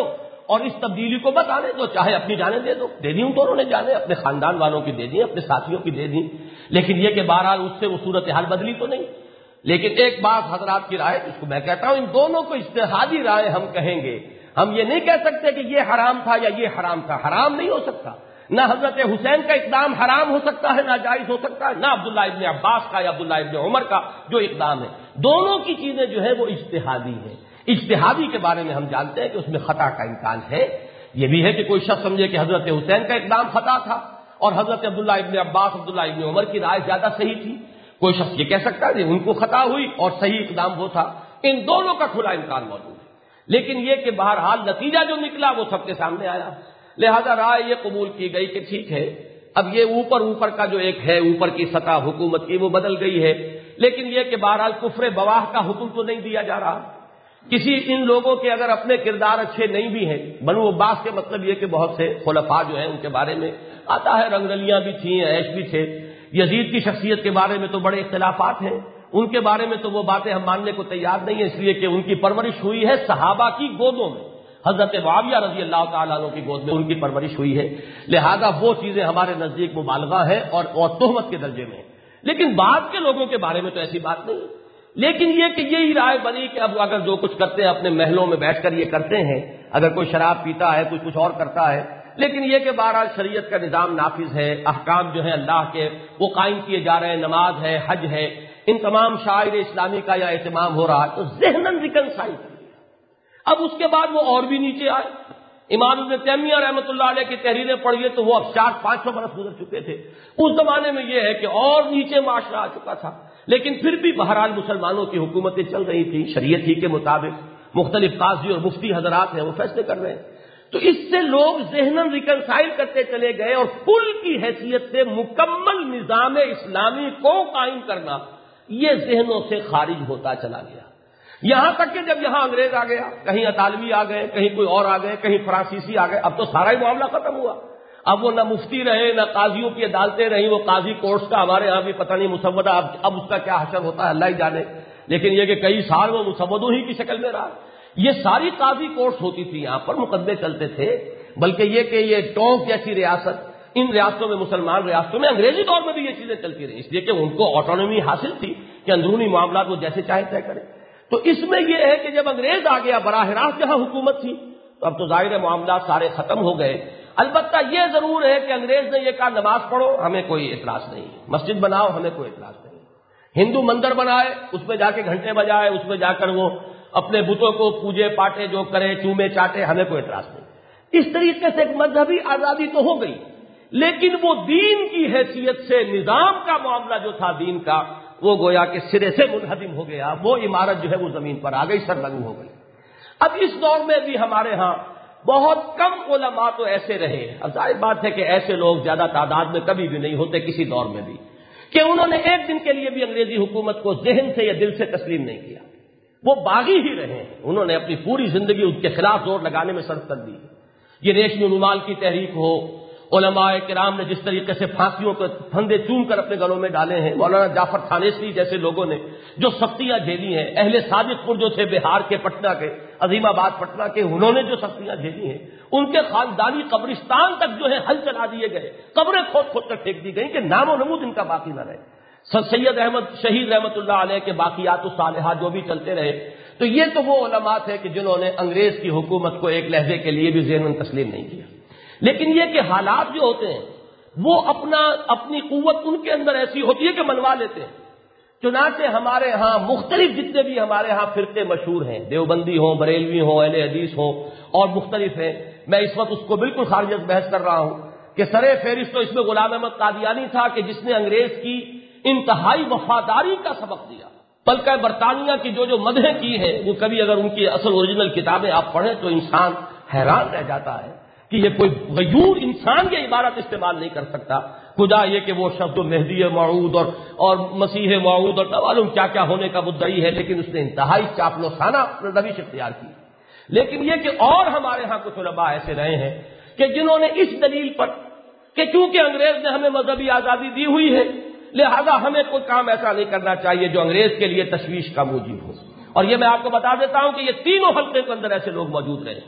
اور اس تبدیلی کو بس آنے دو، چاہے اپنی جانیں دے دو، دے دی ان دونوں نے جانے، اپنے خاندان والوں کی دے دی، اپنے ساتھیوں کی دے دی، لیکن یہ کہ بہرحال اس سے وہ صورتحال بدلی تو نہیں۔ لیکن ایک بات حضرات کی رائے، جس کو میں کہتا ہوں ان دونوں کو اجتہادی رائے ہم کہیں گے، ہم یہ نہیں کہہ سکتے کہ یہ حرام تھا یا یہ حرام تھا، حرام نہیں ہو سکتا، نہ حضرت حسین کا اقدام حرام ہو سکتا ہے، ناجائز ہو سکتا ہے، نہ عبداللہ ابن عباس کا یا عبداللہ ابن عمر کا جو اقدام ہے، دونوں کی چیزیں جو ہے وہ اجتہادی ہیں۔ اجتہادی کے بارے میں ہم جانتے ہیں کہ اس میں خطا کا امکان ہے، یہ بھی ہے کہ کوئی شخص سمجھے کہ حضرت حسین کا اقدام خطا تھا اور حضرت عبداللہ ابن عباس عبداللہ ابن عمر کی رائے زیادہ صحیح تھی، کوئی شخص یہ کہہ سکتا ہے کہ ان کو خطا ہوئی اور صحیح اقدام وہ تھا، ان دونوں کا کھلا امکان موجود ہے۔ لیکن یہ کہ بہرحال نتیجہ جو نکلا وہ سب کے سامنے آیا، لہذا رائے یہ قبول کی گئی کہ ٹھیک ہے، اب یہ اوپر اوپر کا جو ایک ہے اوپر کی سطح حکومت کی وہ بدل گئی ہے، لیکن یہ کہ بہرحال کفر بواہ کا حکم تو نہیں دیا جا رہا۔ کسی ان لوگوں کے اگر اپنے کردار اچھے نہیں بھی ہیں، بنو عباس کے مطلب یہ کہ بہت سے خلفاء جو ہیں ان کے بارے میں آتا ہے رنگ رلیاں بھی تھیں، عیش بھی تھے، یزید کی شخصیت کے بارے میں تو بڑے اختلافات ہیں، ان کے بارے میں تو وہ باتیں ہم ماننے کو تیار نہیں ہیں، اس لیے کہ ان کی پرورش ہوئی ہے صحابہ کی گودوں میں، حضرت معاویہ رضی اللہ تعالیٰ عنہ کی گود میں ان کی پرورش ہوئی ہے، لہذا وہ چیزیں ہمارے نزدیک مبالغہ ہیں اور اور تہمت کے درجے میں ہیں۔ لیکن بعد کے لوگوں کے بارے میں تو ایسی بات نہیں، لیکن یہ کہ یہی رائے بنی کہ اب اگر جو کچھ کرتے ہیں اپنے محلوں میں بیٹھ کر یہ کرتے ہیں، اگر کوئی شراب پیتا ہے کوئی کچھ اور کرتا ہے، لیکن یہ کہ بہرحال شریعت کا نظام نافذ ہے، احکام جو ہیں اللہ کے وہ قائم کیے جا رہے ہیں، نماز ہے، حج ہے، ان تمام شعائر اسلامی کا یا اہتمام ہو رہا ہے، تو ذہناً ریکنسائل کر لیا۔ اب اس کے بعد وہ اور بھی نیچے آئے، امام ابن تیمیہ رحمۃ اللہ علیہ کی تحریریں پڑھیے تو وہ اب چار پانچ سو برس گزر چکے تھے، اس زمانے میں یہ ہے کہ اور نیچے معاشرہ آ چکا تھا، لیکن پھر بھی بہرحال مسلمانوں کی حکومتیں چل رہی تھیں شریعت ہی کے مطابق، مختلف قاضی اور مفتی حضرات ہیں وہ فیصلے کر رہے ہیں، تو اس سے لوگ ذہناً ریکنسائل کرتے چلے گئے اور کل کی حیثیت سے مکمل نظام اسلامی کو قائم کرنا یہ ذہنوں سے خارج ہوتا چلا گیا، یہاں تک کہ جب یہاں انگریز آ گیا، کہیں اطالوی آ گئے، کہیں کوئی اور آ گئے، کہیں فرانسیسی آ گئے، اب تو سارا ہی معاملہ ختم ہوا، اب وہ نہ مفتی رہے نہ قاضیوں کی عدالتیں رہیں، وہ قاضی کورٹس کا ہمارے ہاں بھی پتہ نہیں مسودہ، اب اب اس کا کیا حشر ہوتا ہے اللہ ہی جانے، لیکن یہ کہ کئی سال وہ مسودوں ہی کی شکل میں رہا۔ یہ ساری قاضی کورٹس ہوتی تھی، یہاں پر مقدمے چلتے تھے، بلکہ یہ کہ یہ ٹونک جیسی ریاست، ان ریاستوں میں مسلمان ریاستوں میں انگریزی دور میں بھی یہ چیزیں چلتی رہی، اس لیے کہ ان کو آٹونومی حاصل تھی کہ اندرونی معاملات وہ جیسے چاہے طے کریں۔ تو اس میں یہ ہے کہ جب انگریز آ گیا براہ راست جہاں حکومت تھی تو اب تو ظاہر معاملات سارے ختم ہو گئے، البتہ یہ ضرور ہے کہ انگریز نے یہ کہا نماز پڑھو ہمیں کوئی اعتراض نہیں، مسجد بناؤ ہمیں کوئی اعتراض نہیں، ہندو مندر بنائے اس میں جا کے گھنٹے بجائے، اس میں جا کر وہ اپنے بتوں کو پوجے پاٹے جو کرے چومے چاٹے، ہمیں کوئی اعتراض نہیں۔ اس طریقے سے ایک مذہبی آزادی تو ہو گئی، لیکن وہ دین کی حیثیت سے نظام کا معاملہ جو تھا دین کا وہ گویا کہ سرے سے منہدم ہو گیا، وہ عمارت جو ہے وہ زمین پر آ گئی، سرنگو ہو گئی۔ اب اس دور میں بھی ہمارے ہاں بہت کم علماء تو ایسے رہے، اب ظاہر بات ہے کہ ایسے لوگ زیادہ تعداد میں کبھی بھی نہیں ہوتے کسی دور میں بھی، کہ انہوں نے ایک دن کے لیے بھی انگریزی حکومت کو ذہن سے یا دل سے تسلیم نہیں کیا، وہ باغی ہی رہے، انہوں نے اپنی پوری زندگی اس کے خلاف زور لگانے میں صرف کر دی۔ یہ ریشمی رومال کی تحریک ہو، علماء کرام نے جس طریقے سے پھانسیوں کے پھندے چوم کر اپنے گلوں میں ڈالے ہیں، مولانا جعفر تھانیسوی جیسے لوگوں نے جو سختیاں جھیلی ہیں، اہل صادق پور جو تھے بہار کے پٹنہ کے عظیم آباد پٹنہ کے، انہوں نے جو سختیاں جھیلی ہیں، ان کے خاندانی قبرستان تک جو ہے حل چلا دیے گئے، قبریں کھود کھود کر پھینک دی گئیں کہ نام و نمود ان کا باقی نہ رہے، سید احمد شہید رحمت اللہ علیہ کے باقیات الصالحات جو بھی چلتے رہے۔ تو یہ تو وہ علماء تھے کہ جنہوں نے انگریز کی حکومت کو ایک لہجے کے لیے بھی ذہناً تسلیم نہیں کیا، لیکن یہ کہ حالات جو ہوتے ہیں وہ اپنا اپنی قوت ان کے اندر ایسی ہوتی ہے کہ منوا لیتے ہیں۔ چنانچہ ہمارے ہاں مختلف جتنے بھی ہمارے ہاں فرقے مشہور ہیں، دیوبندی ہوں، بریلوی ہوں، اہل حدیث ہوں اور مختلف ہیں، میں اس وقت اس کو بالکل خارج از بحث کر رہا ہوں کہ سر فہرست تو اس میں غلام احمد قادیانی تھا کہ جس نے انگریز کی انتہائی وفاداری کا سبق دیا، بلکہ برطانیہ کی جو جو مدحیں کی ہیں وہ کبھی اگر ان کی اصل اوریجنل کتابیں آپ پڑھیں تو انسان حیران رہ جاتا ہے کہ یہ کوئی غیور انسان یہ عبارت استعمال نہیں کر سکتا، خدا یہ کہ وہ شخص جو مہدی موعود اور اور مسیح موعود اور معلوم کیا کیا ہونے کا مدعی ہے، لیکن اس نے انتہائی چاپلوسانہ روش اختیار کی۔ لیکن یہ کہ اور ہمارے ہاں کچھ علماء ایسے رہے ہیں کہ جنہوں نے اس دلیل پر کہ چونکہ انگریز نے ہمیں مذہبی آزادی دی ہوئی ہے لہذا ہمیں کوئی کام ایسا نہیں کرنا چاہیے جو انگریز کے لیے تشویش کا موجب ہو، اور یہ میں آپ کو بتا دیتا ہوں کہ یہ تینوں حلقے کے اندر ایسے لوگ موجود رہے،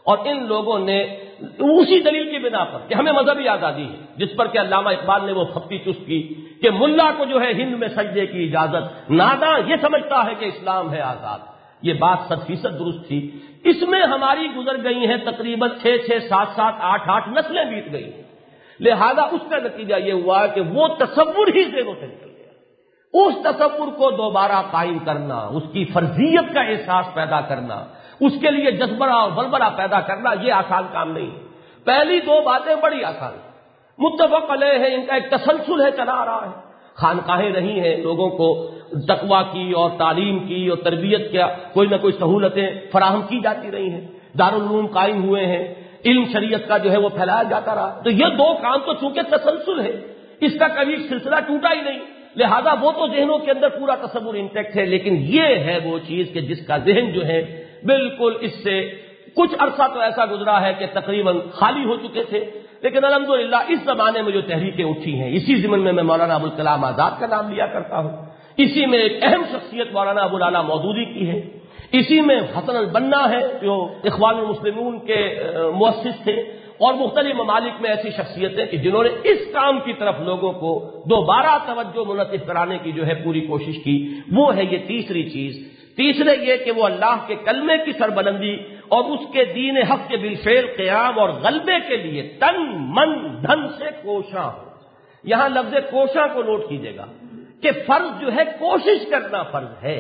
اور ان لوگوں نے اسی دلیل کی بنا پر کہ ہمیں مذہبی آزادی ہے، جس پر کہ علامہ اقبال نے وہ پھپتی چست کی کہ ملا کو جو ہے ہند میں سجدے کی اجازت، ناداں یہ سمجھتا ہے کہ اسلام ہے آزاد. یہ بات صد فیصد درست تھی. اس میں ہماری گزر گئی ہیں تقریباً چھ چھ سات سات آٹھ آٹھ نسلیں بیت گئی ہیں. لہذا اس کا نتیجہ یہ ہوا کہ وہ تصور ہی ذہنوں سے نکل گیا. اس تصور کو دوبارہ قائم کرنا، اس کی فرضیت کا احساس پیدا کرنا، اس کے لیے جذبہ اور بلبلہ پیدا کرنا، یہ آسان کام نہیں. پہلی دو باتیں بڑی آسان ہیں، متفق علیہ ہے، ان کا ایک تسلسل ہے چلا آ رہا ہے. خانقاہیں رہی ہیں، لوگوں کو تقویٰ کی اور تعلیم کی اور تربیت کیا کوئی نہ کوئی سہولتیں فراہم کی جاتی رہی ہیں، دارالعلوم قائم ہوئے ہیں، علم شریعت کا جو ہے وہ پھیلایا جاتا رہا. تو یہ دو کام تو چونکہ تسلسل ہے، اس کا کبھی سلسلہ ٹوٹا ہی نہیں، لہذا وہ تو ذہنوں کے اندر پورا تصور انٹیکٹ ہے. لیکن یہ ہے وہ چیز کہ جس کا ذہن جو ہے بالکل اس سے کچھ عرصہ تو ایسا گزرا ہے کہ تقریباً خالی ہو چکے تھے. لیکن الحمدللہ اس زمانے میں جو تحریکیں اٹھی ہیں، اسی ضمن میں میں مولانا ابوالکلام آزاد کا نام لیا کرتا ہوں. اسی میں ایک اہم شخصیت مولانا ابوالعلا مودودی کی ہے. اسی میں حسن البنا ہے جو اخوان المسلمون کے مؤسس تھے، اور مختلف ممالک میں ایسی شخصیتیں کہ جنہوں نے اس کام کی طرف لوگوں کو دوبارہ توجہ منعطف کرانے کی جو ہے پوری کوشش کی. وہ ہے یہ تیسری چیز. تیسرے یہ کہ وہ اللہ کے کلمے کی سربلندی اور اس کے دین حق کے بالفعل قیام اور غلبے کے لیے تن من دھن سے کوشاں ہو. یہاں لفظ کوشاں کو نوٹ کیجیے گا کہ فرض جو ہے کوشش کرنا فرض ہے،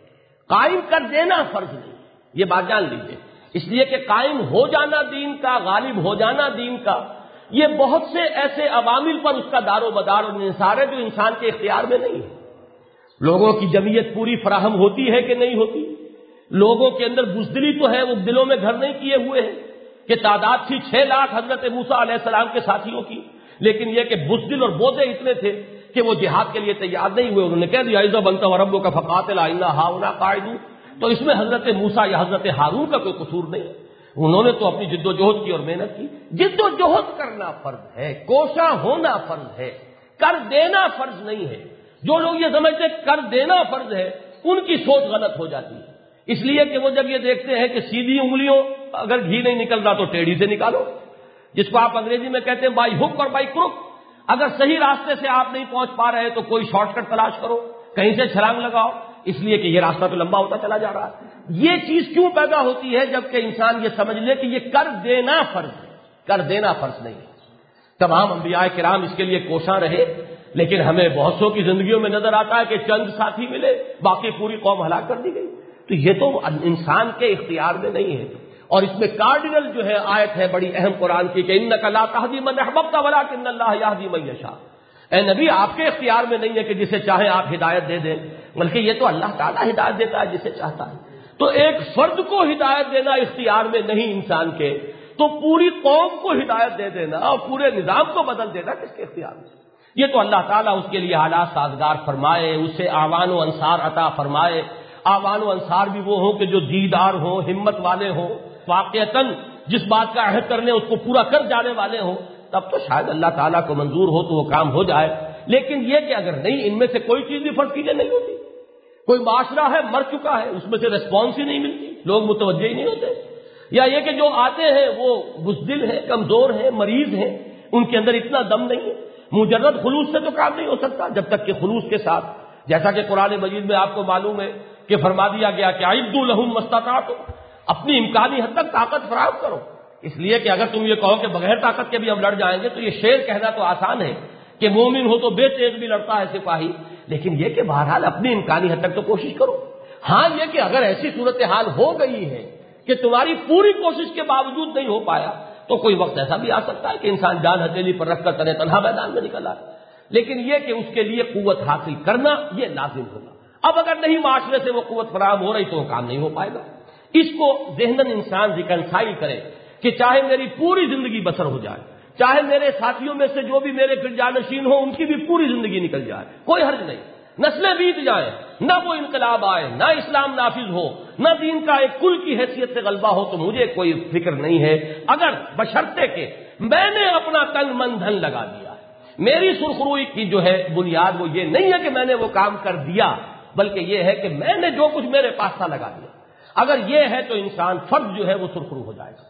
قائم کر دینا فرض نہیں. یہ بات جان لیجیے، اس لیے کہ قائم ہو جانا دین کا، غالب ہو جانا دین کا، یہ بہت سے ایسے عوامل پر اس کا دار و مدار اور انحصار ہے جو انسان کے اختیار میں نہیں ہے. لوگوں کی جمعیت پوری فراہم ہوتی ہے کہ نہیں ہوتی، لوگوں کے اندر بزدلی تو ہے، وہ دلوں میں گھر نہیں کیے ہوئے ہیں کہ تعداد تھی چھ لاکھ حضرت موسیٰ علیہ السلام کے ساتھیوں کی، لیکن یہ کہ بزدل اور بوزے اتنے تھے کہ وہ جہاد کے لیے تیار نہیں ہوئے. انہوں نے کہہ دیا اذا بنت وربک کا فقاتل انا ہاؤنا قاعدون. تو اس میں حضرت موسیٰ یا حضرت ہارون کا کوئی قصور نہیں. انہوں نے تو اپنی جد و جہد کی اور محنت کی. جد و جہد کرنا فرض ہے، کوشاں ہونا فرض ہے، کر دینا فرض نہیں ہے. جو لوگ یہ سمجھتے کر دینا فرض ہے، ان کی سوچ غلط ہو جاتی ہے. اس لیے کہ وہ جب یہ دیکھتے ہیں کہ سیدھی انگلیوں اگر گھی نہیں نکل رہا تو ٹیڑھی سے نکالو، جس کو آپ انگریزی میں کہتے ہیں بائی ہک اور بائی کروک. اگر صحیح راستے سے آپ نہیں پہنچ پا رہے تو کوئی شارٹ کٹ تلاش کرو، کہیں سے چھلانگ لگاؤ، اس لیے کہ یہ راستہ تو لمبا ہوتا چلا جا رہا ہے. یہ چیز کیوں پیدا ہوتی ہے؟ جبکہ انسان یہ سمجھ لے کہ یہ کر دینا فرض ہے، کر دینا فرض نہیں ہے. تمام انبیاء کرام اس کے لیے کوشاں رہے، لیکن ہمیں بہت سو کی زندگیوں میں نظر آتا ہے کہ چند ساتھی ملے، باقی پوری قوم ہلاک کر دی گئی. تو یہ تو انسان کے اختیار میں نہیں ہے. اور اس میں کارڈینل جو ہے آیت ہے بڑی اہم قرآن کی کہ انک لا تہدی من احببت ولکن اللہ یہدی من یشاء. اے نبی، آپ کے اختیار میں نہیں ہے کہ جسے چاہے آپ ہدایت دے دیں، بلکہ یہ تو اللہ تعالیٰ ہدایت دیتا ہے جسے چاہتا ہے. تو ایک فرد کو ہدایت دینا اختیار میں نہیں انسان کے، تو پوری قوم کو ہدایت دے دینا اور پورے نظام کو بدل دینا کس کے اختیار میں؟ یہ تو اللہ تعالیٰ اس کے لیے حالات سازگار فرمائے، اسے اعوان و انصار عطا فرمائے. اعوان و انصار بھی وہ ہوں کہ جو دیدار ہوں، ہمت والے ہوں، واقعتاً جس بات کا عہد کرنے اس کو پورا کر جانے والے ہوں، تب تو شاید اللہ تعالیٰ کو منظور ہو تو وہ کام ہو جائے. لیکن یہ کہ اگر نہیں، ان میں سے کوئی چیز بھی فرض کیجیے نہیں ہوتی. کوئی معاشرہ ہے مر چکا ہے، اس میں سے ریسپانس ہی نہیں ملتی، لوگ متوجہ ہی نہیں ہوتے. یا یہ کہ جو آتے ہیں وہ بزدل ہیں، کمزور ہیں، مریض ہیں، ان کے اندر اتنا دم نہیں ہے. مجرد خلوص سے تو کام نہیں ہو سکتا جب تک کہ خلوص کے ساتھ، جیسا کہ قرآن مجید میں آپ کو معلوم ہے کہ فرما دیا گیا کہ اعدوا لهم ما استطعتم، اپنی امکانی حد تک طاقت فراہم کرو. اس لیے کہ اگر تم یہ کہو کہ بغیر طاقت کے بھی ہم لڑ جائیں گے تو یہ شعر کہنا تو آسان ہے کہ مومن ہو تو بے تیغ بھی لڑتا ہے سپاہی، لیکن یہ کہ بہرحال اپنی امکانی حد تک تو کوشش کرو. ہاں یہ کہ اگر ایسی صورتحال ہو گئی ہے کہ تمہاری پوری کوشش کے باوجود نہیں ہو پایا تو کوئی وقت ایسا بھی آ سکتا ہے کہ انسان جان ہتھیلی پر رکھ کر تنہا تنہا میدان میں نکل آئے. لیکن یہ کہ اس کے لیے قوت حاصل کرنا یہ لازم ہوگا. اب اگر نہیں معاشرے سے وہ قوت فراہم ہو رہی تو وہ کام نہیں ہو پائے گا. اس کو ذہناً انسان ریکنسائل کرے کہ چاہے میری پوری زندگی بسر ہو جائے، چاہے میرے ساتھیوں میں سے جو بھی میرے پھر جانشین ہوں ان کی بھی پوری زندگی نکل جائے، کوئی حرج نہیں، نسلیں بیت جائیں، نہ وہ انقلاب آئے، نہ اسلام نافذ ہو، نہ دین کا ایک کل کی حیثیت سے غلبہ ہو، تو مجھے کوئی فکر نہیں ہے، اگر بشرطے کہ میں نے اپنا تن من دھن لگا دیا. میری سرخروئی کی جو ہے بنیاد وہ یہ نہیں ہے کہ میں نے وہ کام کر دیا، بلکہ یہ ہے کہ میں نے جو کچھ میرے پاس تھا لگا دیا. اگر یہ ہے تو انسان فرد جو ہے وہ سرخرو ہو جائے گا.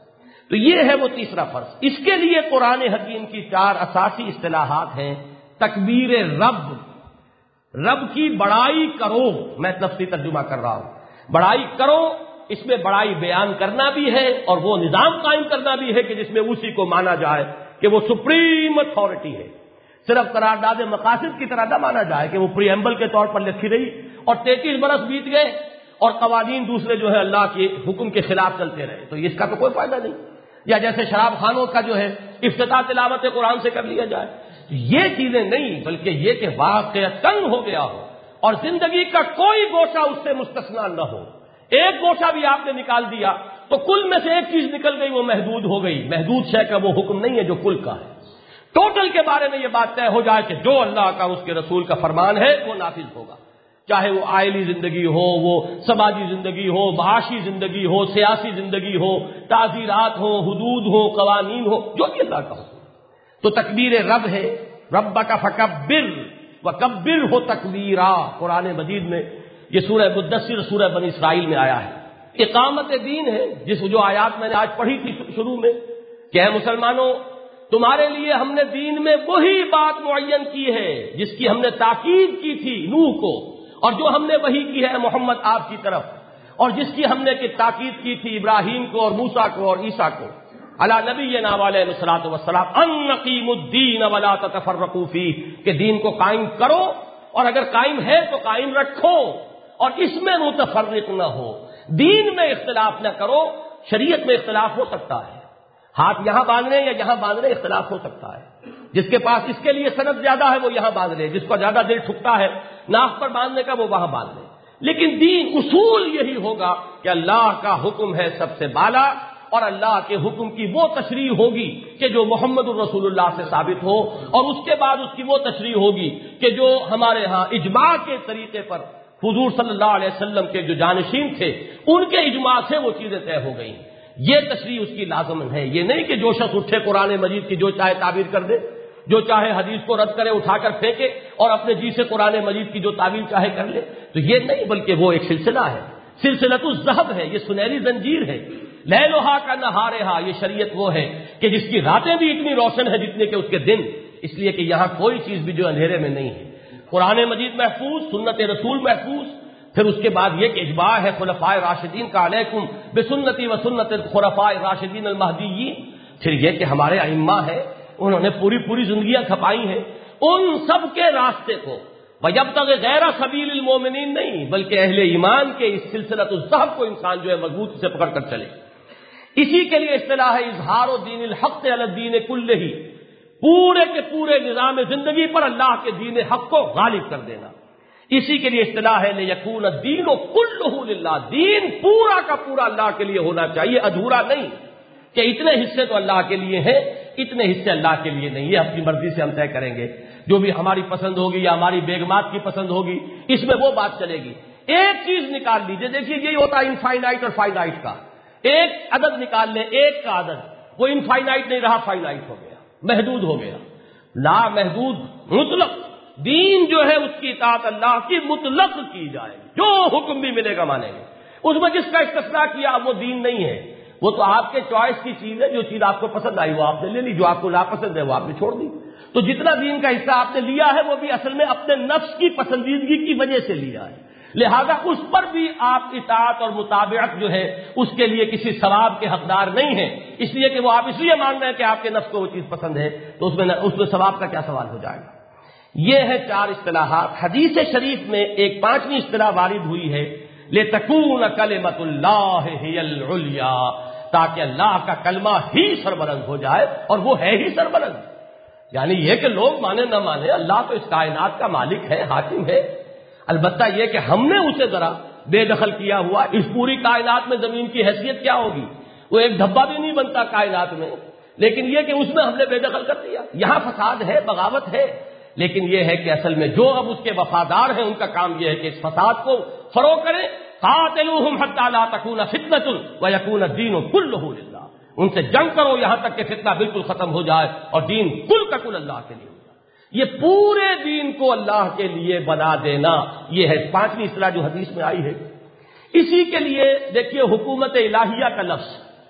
تو یہ ہے وہ تیسرا فرض۔ اس کے لیے قرآن حکیم کی چار اساسی اصطلاحات ہیں۔ تکبیر رب، رب کی بڑائی کرو، میں لفظی ترجمہ کر رہا ہوں، بڑائی کرو، اس میں بڑائی بیان کرنا بھی ہے اور وہ نظام قائم کرنا بھی ہے کہ جس میں اسی کو مانا جائے کہ وہ سپریم اتھارٹی ہے۔ صرف قرارداد مقاصد کی طرح نہ مانا جائے کہ وہ پریمبل کے طور پر لکھی رہی اور تینتیس برس بیت گئے اور قوانین دوسرے جو ہے اللہ کے حکم کے خلاف چلتے رہے، تو اس کا تو کوئی فائدہ نہیں۔ یا جیسے شراب خانوں کا جو ہے افتتاح تلاوت قرآن سے کر لیا جائے، یہ چیزیں نہیں، بلکہ یہ کہ واقعہ تنگ ہو گیا ہو اور زندگی کا کوئی گوشہ اس سے مستثنا نہ ہو۔ ایک گوشہ بھی آپ نے نکال دیا تو کل میں سے ایک چیز نکل گئی، وہ محدود ہو گئی۔ محدود شے کا وہ حکم نہیں ہے جو کل کا ہے۔ ٹوٹل کے بارے میں یہ بات طے ہو جائے کہ جو اللہ کا اس کے رسول کا فرمان ہے وہ نافذ ہوگا، چاہے وہ آئلی زندگی ہو، وہ سماجی زندگی ہو، معاشی زندگی ہو، سیاسی زندگی ہو، تعزیرات ہو، حدود ہو، قوانین ہو، جو بھی اللہ کا حکم۔ تو تکبیر رب ہے، ربک فکبر وکبر ہو تکبیرا۔ قرآن مجید میں یہ سورہ مدثر سورہ بنی اسرائیل میں آیا ہے۔ اقامت دین ہے، جس جو آیات میں نے آج پڑھی تھی شروع میں کہ اے مسلمانوں، تمہارے لیے ہم نے دین میں وہی بات معین کی ہے جس کی ہم نے تاکید کی تھی نوح کو، اور جو ہم نے وہی کی ہے محمد آپ کی طرف، اور جس کی ہم نے تاکید کی تھی ابراہیم کو اور موسیٰ کو اور عیسیٰ کو، علی نبینا علیہ الصلوۃ والسلام، ان اقیموا الدین ولا تتفرقوا فیہ، کہ دین کو قائم کرو اور اگر قائم ہے تو قائم رکھو اور اس میں متفرق نہ ہو، دین میں اختلاف نہ کرو۔ شریعت میں اختلاف ہو سکتا ہے، ہاتھ یہاں باندھنے یا یہاں باندھنے اختلاف ہو سکتا ہے، جس کے پاس اس کے لیے سند زیادہ ہے وہ یہاں باندھ لے، جس کو زیادہ دل ٹھکتا ہے ناک پر باندھنے کا وہ وہاں باندھ لے، لیکن دین اصول یہی ہوگا کہ اللہ کا حکم ہے سب سے بالا، اور اللہ کے حکم کی وہ تشریح ہوگی کہ جو محمد الرسول اللہ سے ثابت ہو، اور اس کے بعد اس کی وہ تشریح ہوگی کہ جو ہمارے ہاں اجماع کے طریقے پر حضور صلی اللہ علیہ وسلم کے جو جانشین تھے ان کے اجماع سے وہ چیزیں طے ہو گئیں۔ یہ تشریح اس کی لازمن ہے، یہ نہیں کہ جو شخص اٹھے قرآن مجید کی جو چاہے تعبیر کر دے، جو چاہے حدیث کو رد کرے اٹھا کر پھینکے اور اپنے جی سے قرآن مجید کی جو تعبیر چاہے کر لے، تو یہ نہیں، بلکہ وہ ایک سلسلہ ہے، سلسلۃ الذہب ہے، یہ سنہری زنجیر ہے، لیلھا کا نہارھا، یہ شریعت وہ ہے کہ جس کی راتیں بھی اتنی روشن ہے جتنے کہ اس کے دن، اس لیے کہ یہاں کوئی چیز بھی جو اندھیرے میں نہیں ہے۔ قرآن مجید محفوظ، سنت رسول محفوظ، پھر اس کے بعد یہ کہ اجماع ہے خلفائے راشدین کا، علیکم بسنتی و سنت الخلفاء الراشدین المہدیین، پھر یہ کہ ہمارے ائمہ ہیں انہوں نے پوری پوری زندگیاں کھپائی ہیں، ان سب کے راستے کو وَيَبْتَغِ غَيْرَ سَبِيلِ الْمُؤْمِنِينَ نہیں، بلکہ اہل ایمان کے اس سلسلۃ الذہب کو انسان جو ہے مضبوط سے پکڑ کر چلے۔ اسی کے لیے اصطلاح ہے اظہار و دین الحق علی الدین کلہ، پورے کے پورے نظام زندگی پر اللہ کے دین حق کو غالب کر دینا۔ اسی کے لیے اصطلاح ہے لِيَكُونَ الدِّينُ كُلُّهُ لِلَّهِ، دین پورا کا پورا اللہ کے لیے ہونا چاہیے، ادھورا نہیں کہ اتنے حصے تو اللہ کے لیے ہیں اتنے حصے اللہ کے لیے نہیں، یہ اپنی مرضی سے ہم طے کریں گے، جو بھی ہماری پسند ہوگی یا ہماری بیگمات کی پسند ہوگی اس میں وہ بات چلے گی۔ ایک چیز نکال لیجئے، دیکھیے یہی ہوتا ہے انفائنائٹ اور فائنائٹ کا، ایک عدد نکال لیں، ایک کا عدد وہ انفائنائٹ نہیں رہا، فائنائٹ ہو گیا، محدود ہو گیا، لا محدود مطلق دین جو ہے اس کی اطاعت اللہ کی مطلق کی جائے، جو حکم بھی ملے گا مانیں گے، اس میں جس کا استثناء کیا وہ دین نہیں ہے، وہ تو آپ کے چوائس کی چیز ہے، جو چیز آپ کو پسند آئی وہ آپ نے لے لی، جو آپ کو ناپسند ہے وہ آپ نے چھوڑ دی۔ تو جتنا دین کا حصہ آپ نے لیا ہے وہ بھی اصل میں اپنے نفس کی پسندیدگی کی وجہ سے لیا ہے، لہذا اس پر بھی آپ اطاعت اور مطابعت جو ہے اس کے لیے کسی ثواب کے حقدار نہیں ہیں، اس لیے کہ وہ آپ اس لیے مان رہے ہیں کہ آپ کے نفس کو وہ چیز پسند ہے، تو اس میں اس میں ثواب کا کیا سوال ہو جائے گا۔ یہ ہے چار اصطلاحات۔ حدیث شریف میں ایک پانچویں اصطلاح وارد ہوئی ہے، لِتَكُونَ كَلِمَةُ اللَّهِ هِيَ الْعُلْيَا، تاکہ اللہ کا کلمہ ہی سربلند ہو جائے، اور وہ ہے ہی سربلند، یعنی یہ کہ لوگ مانے نہ مانے، اللہ تو اس کائنات کا مالک ہے، حاکم ہے، البتہ یہ کہ ہم نے اسے ذرا بے دخل کیا ہوا، اس پوری کائنات میں زمین کی حیثیت کیا ہوگی، وہ ایک دھبا بھی نہیں بنتا کائنات میں، لیکن یہ کہ اس میں ہم نے بے دخل کر دیا، یہاں فساد ہے، بغاوت ہے، لیکن یہ ہے کہ اصل میں جو اب اس کے وفادار ہیں ان کا کام یہ ہے کہ اس فساد کو فروغ کریں، قاتلوہم حتی لا تکون فتنۃ ویکون الدین کلہ للہ، ان سے جنگ کرو یہاں تک کہ فتنہ بالکل ختم ہو جائے اور دین کل کا کل اللہ کے لیے ہو جائے، یہ پورے دین کو اللہ کے لیے بنا دینا، یہ ہے پانچویں اصطلاح جو حدیث میں آئی ہے۔ اسی کے لیے دیکھیے حکومت الہیہ کا لفظ،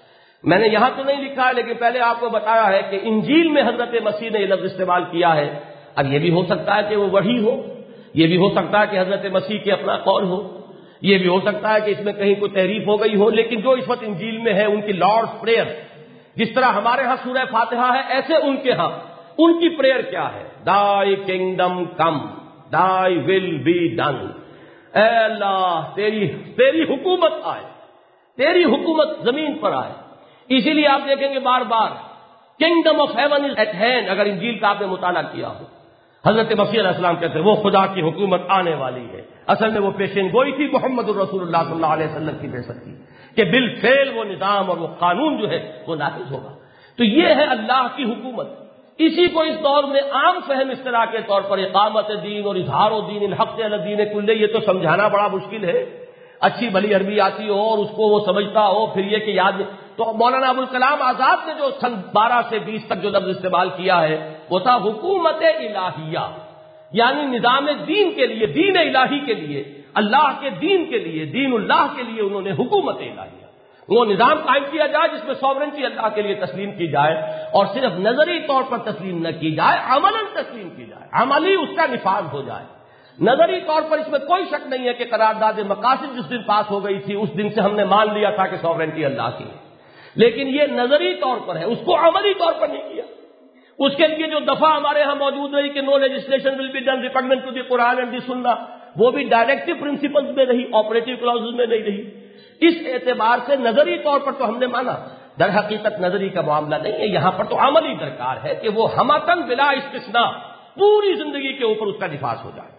میں نے یہاں تو نہیں لکھا ہے لیکن پہلے آپ کو بتایا ہے کہ انجیل میں حضرت مسیح نے یہ لفظ استعمال کیا ہے. اب یہ بھی ہو سکتا ہے کہ وہ وحی ہو، یہ بھی ہو سکتا ہے کہ حضرت مسیح کے اپنا قول ہو، یہ بھی ہو سکتا ہے کہ اس میں کہیں کوئی تحریف ہو گئی ہو، لیکن جو اس وقت انجیل میں ہے ان کی لارڈس پریئر، جس طرح ہمارے ہاں سورہ فاتحہ ہے ایسے ان کے ہاں ان کی پریئر کیا ہے؟ دائی کنگڈم کم دائی ول بی ڈن. اے اللہ تیری تیری حکومت آئے، تیری حکومت زمین پر آئے. اسی لیے آپ دیکھیں گے بار بار kingdom of heaven is at hand. اگر انجیل کا آپ نے مطالعہ کیا ہو، حضرت مسیح علیہ السلام کہتے ہیں وہ خدا کی حکومت آنے والی ہے. اصل میں وہ پیشین گوئی تھی محمد الرسول اللہ صلی اللہ علیہ وسلم کی بعثت کی کہ بالفعل وہ نظام اور وہ قانون جو ہے وہ نافذ ہوگا. تو یہ ہے اللہ کی حکومت. اسی کو اس دور میں عام فہم اس طرح کے طور پر اقامت دین اور اظہار و دین الحق علی الدین کلہ، یہ تو سمجھانا بڑا مشکل ہے. اچھی بھلی عربی آتی ہو اور اس کو وہ سمجھتا ہو پھر یہ کہ یاد نہیں. تو مولانا ابوالکلام آزاد نے جو سن بارہ سے بیس تک جو لفظ استعمال کیا ہے وہ تھا حکومت الہیہ، یعنی نظام دین کے لیے، دین الہی کے لیے، اللہ کے دین کے لیے، دین اللہ کے لیے انہوں نے حکومت الہیہ، وہ نظام قائم کیا جائے جس میں سوورنٹی اللہ کے لیے تسلیم کی جائے اور صرف نظری طور پر تسلیم نہ کی جائے، عملاً تسلیم کی جائے، عملی اس کا نفاذ ہو جائے. نظری طور پر اس میں کوئی شک نہیں ہے کہ قرارداد مقاصد جس دن پاس ہو گئی تھی اس دن سے ہم نے مان لیا تھا کہ سوورنٹی اللہ کی ہے، لیکن یہ نظری طور پر ہے، اس کو عملی طور پر نہیں کیا. اس کے لیے جو دفعہ ہمارے ہاں موجود رہی کہ no legislation will be done repugnant to the Quran and the Sunnah, وہ بھی ڈائریکٹو پرنسپلز میں رہی، آپریٹو کلازز میں نہیں رہی. اس اعتبار سے نظری طور پر تو ہم نے مانا، در حقیقت نظری کا معاملہ نہیں ہے، یہاں پر تو عملی درکار ہے کہ وہ ہمتن بلا استثناء پوری زندگی کے اوپر اس کا نفاذ ہو جائے.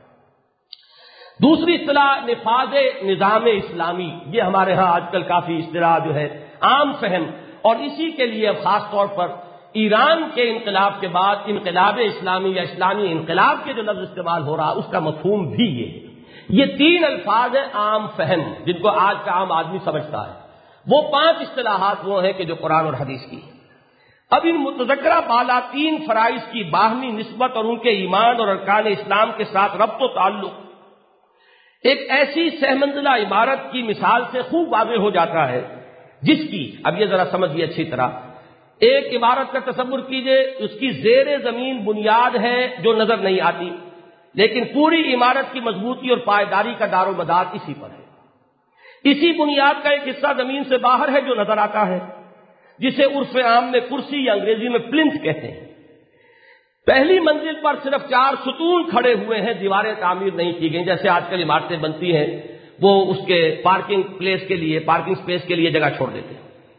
دوسری اصطلاح نفاذ نظام اسلامی، یہ ہمارے ہاں آج کل کافی اصطلاح جو ہے عام فہم، اور اسی کے لیے خاص طور پر ایران کے انقلاب کے بعد انقلاب اسلامی یا اسلامی انقلاب کے جو لفظ استعمال ہو رہا اس کا مفہوم بھی یہ ہے. یہ تین الفاظ ہیں عام فہم جن کو آج کا عام آدمی سمجھتا ہے. وہ پانچ اصطلاحات وہ ہیں کہ جو قرآن اور حدیث کی. اب ان متذکرہ بالا تین فرائض کی باہمی نسبت اور ان کے ایمان اور ارکان اسلام کے ساتھ ربط و تعلق ایک ایسی سہ منزلہ عمارت کی مثال سے خوب واضح ہو جاتا ہے جس کی، اب یہ ذرا سمجھیے اچھی طرح، ایک عمارت کا تصور کیجئے، اس کی زیر زمین بنیاد ہے جو نظر نہیں آتی، لیکن پوری عمارت کی مضبوطی اور پائیداری کا دار و مدار اسی پر ہے. اسی بنیاد کا ایک حصہ زمین سے باہر ہے جو نظر آتا ہے، جسے عرف عام میں کرسی یا انگریزی میں پلنتھ کہتے ہیں. پہلی منزل پر صرف چار ستون کھڑے ہوئے ہیں، دیواریں تعمیر نہیں کی گئی جیسے آج کل عمارتیں بنتی ہیں، وہ اس کے پارکنگ پلیس کے لیے، پارکنگ سپیس کے لیے جگہ چھوڑ دیتے ہیں.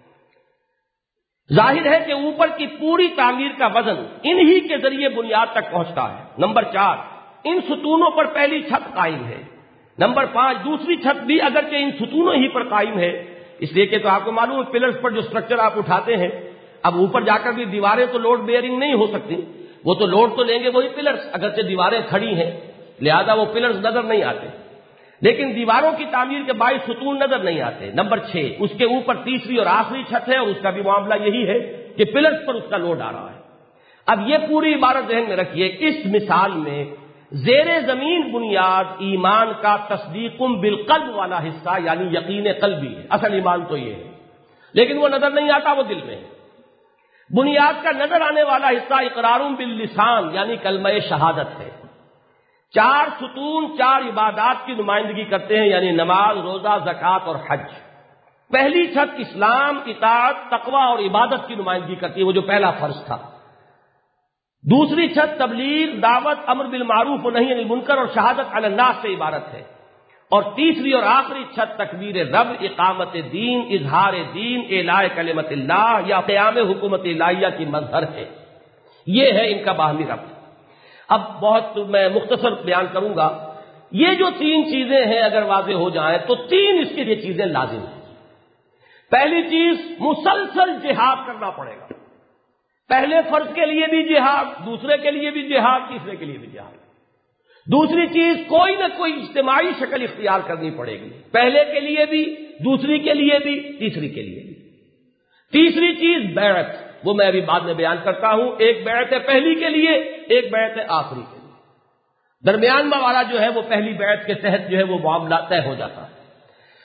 ظاہر ہے کہ اوپر کی پوری تعمیر کا وزن انہی کے ذریعے بنیاد تک پہنچتا ہے. نمبر چار، ان ستونوں پر پہلی چھت قائم ہے. نمبر پانچ، دوسری چھت بھی اگرچہ ان ستونوں ہی پر قائم ہے، اس لیے کہ تو آپ کو معلوم ہے پلرز پر جو سٹرکچر آپ اٹھاتے ہیں، اب اوپر جا کر بھی دیواریں تو لوڈ بیئرنگ نہیں ہو سکتی، وہ تو لوڈ تو لیں گے وہی پلرز، اگرچہ دیواریں کھڑی ہیں لہذا وہ پلرز نظر نہیں آتے، لیکن دیواروں کی تعمیر کے باعث ستون نظر نہیں آتے. نمبر چھ، اس کے اوپر تیسری اور آخری چھت ہے اور اس کا بھی معاملہ یہی ہے کہ پلرز پر اس کا لوڈ آ رہا ہے. اب یہ پوری عبارت ذہن میں رکھیے، اس مثال میں زیر زمین بنیاد ایمان کا تصدیق بالقلب والا حصہ یعنی یقین قلبی ہے. اصل ایمان تو یہ ہے لیکن وہ نظر نہیں آتا، وہ دل میں ہے. بنیاد کا نظر آنے والا حصہ اقرار باللسان یعنی کلمہ شہادت ہے. چار ستون چار عبادات کی نمائندگی کرتے ہیں یعنی نماز، روزہ، زکوٰۃ اور حج. پہلی چھت اسلام، اطاعت، تقوی اور عبادت کی نمائندگی کرتی ہے، وہ جو پہلا فرض تھا. دوسری چھت تبلیغ، دعوت، امر بالمعروف و نہی عن المنکر اور شہادت علی الناس سے عبارت ہے. اور تیسری اور آخری چھت تکبیر رب، اقامت دین، اظہار دین، اعلاء کلمت اللہ یا قیام حکومت الہیہ کی مظہر ہے. یہ ہے ان کا باہمی ربط. اب بہت میں مختصر بیان کروں گا. یہ جو تین چیزیں ہیں اگر واضح ہو جائیں تو تین اس کے لیے چیزیں لازم ہیں. پہلی چیز مسلسل جہاد کرنا پڑے گا. پہلے فرض کے لیے بھی جہاد، دوسرے کے لیے بھی جہاد، تیسرے کے لیے بھی جہاد. دوسری چیز کوئی نہ کوئی اجتماعی شکل اختیار کرنی پڑے گی، پہلے کے لیے بھی، دوسری کے لیے بھی، تیسری کے لیے بھی. تیسری چیز بیعت، وہ میں ابھی بعد میں بیان کرتا ہوں. ایک بیعت ہے پہلی کے لیے، ایک بیعت ہے آخری کے لیے. درمیان والا جو ہے وہ پہلی بیعت کے تحت جو ہے وہ معاملہ طے ہو جاتا ہے.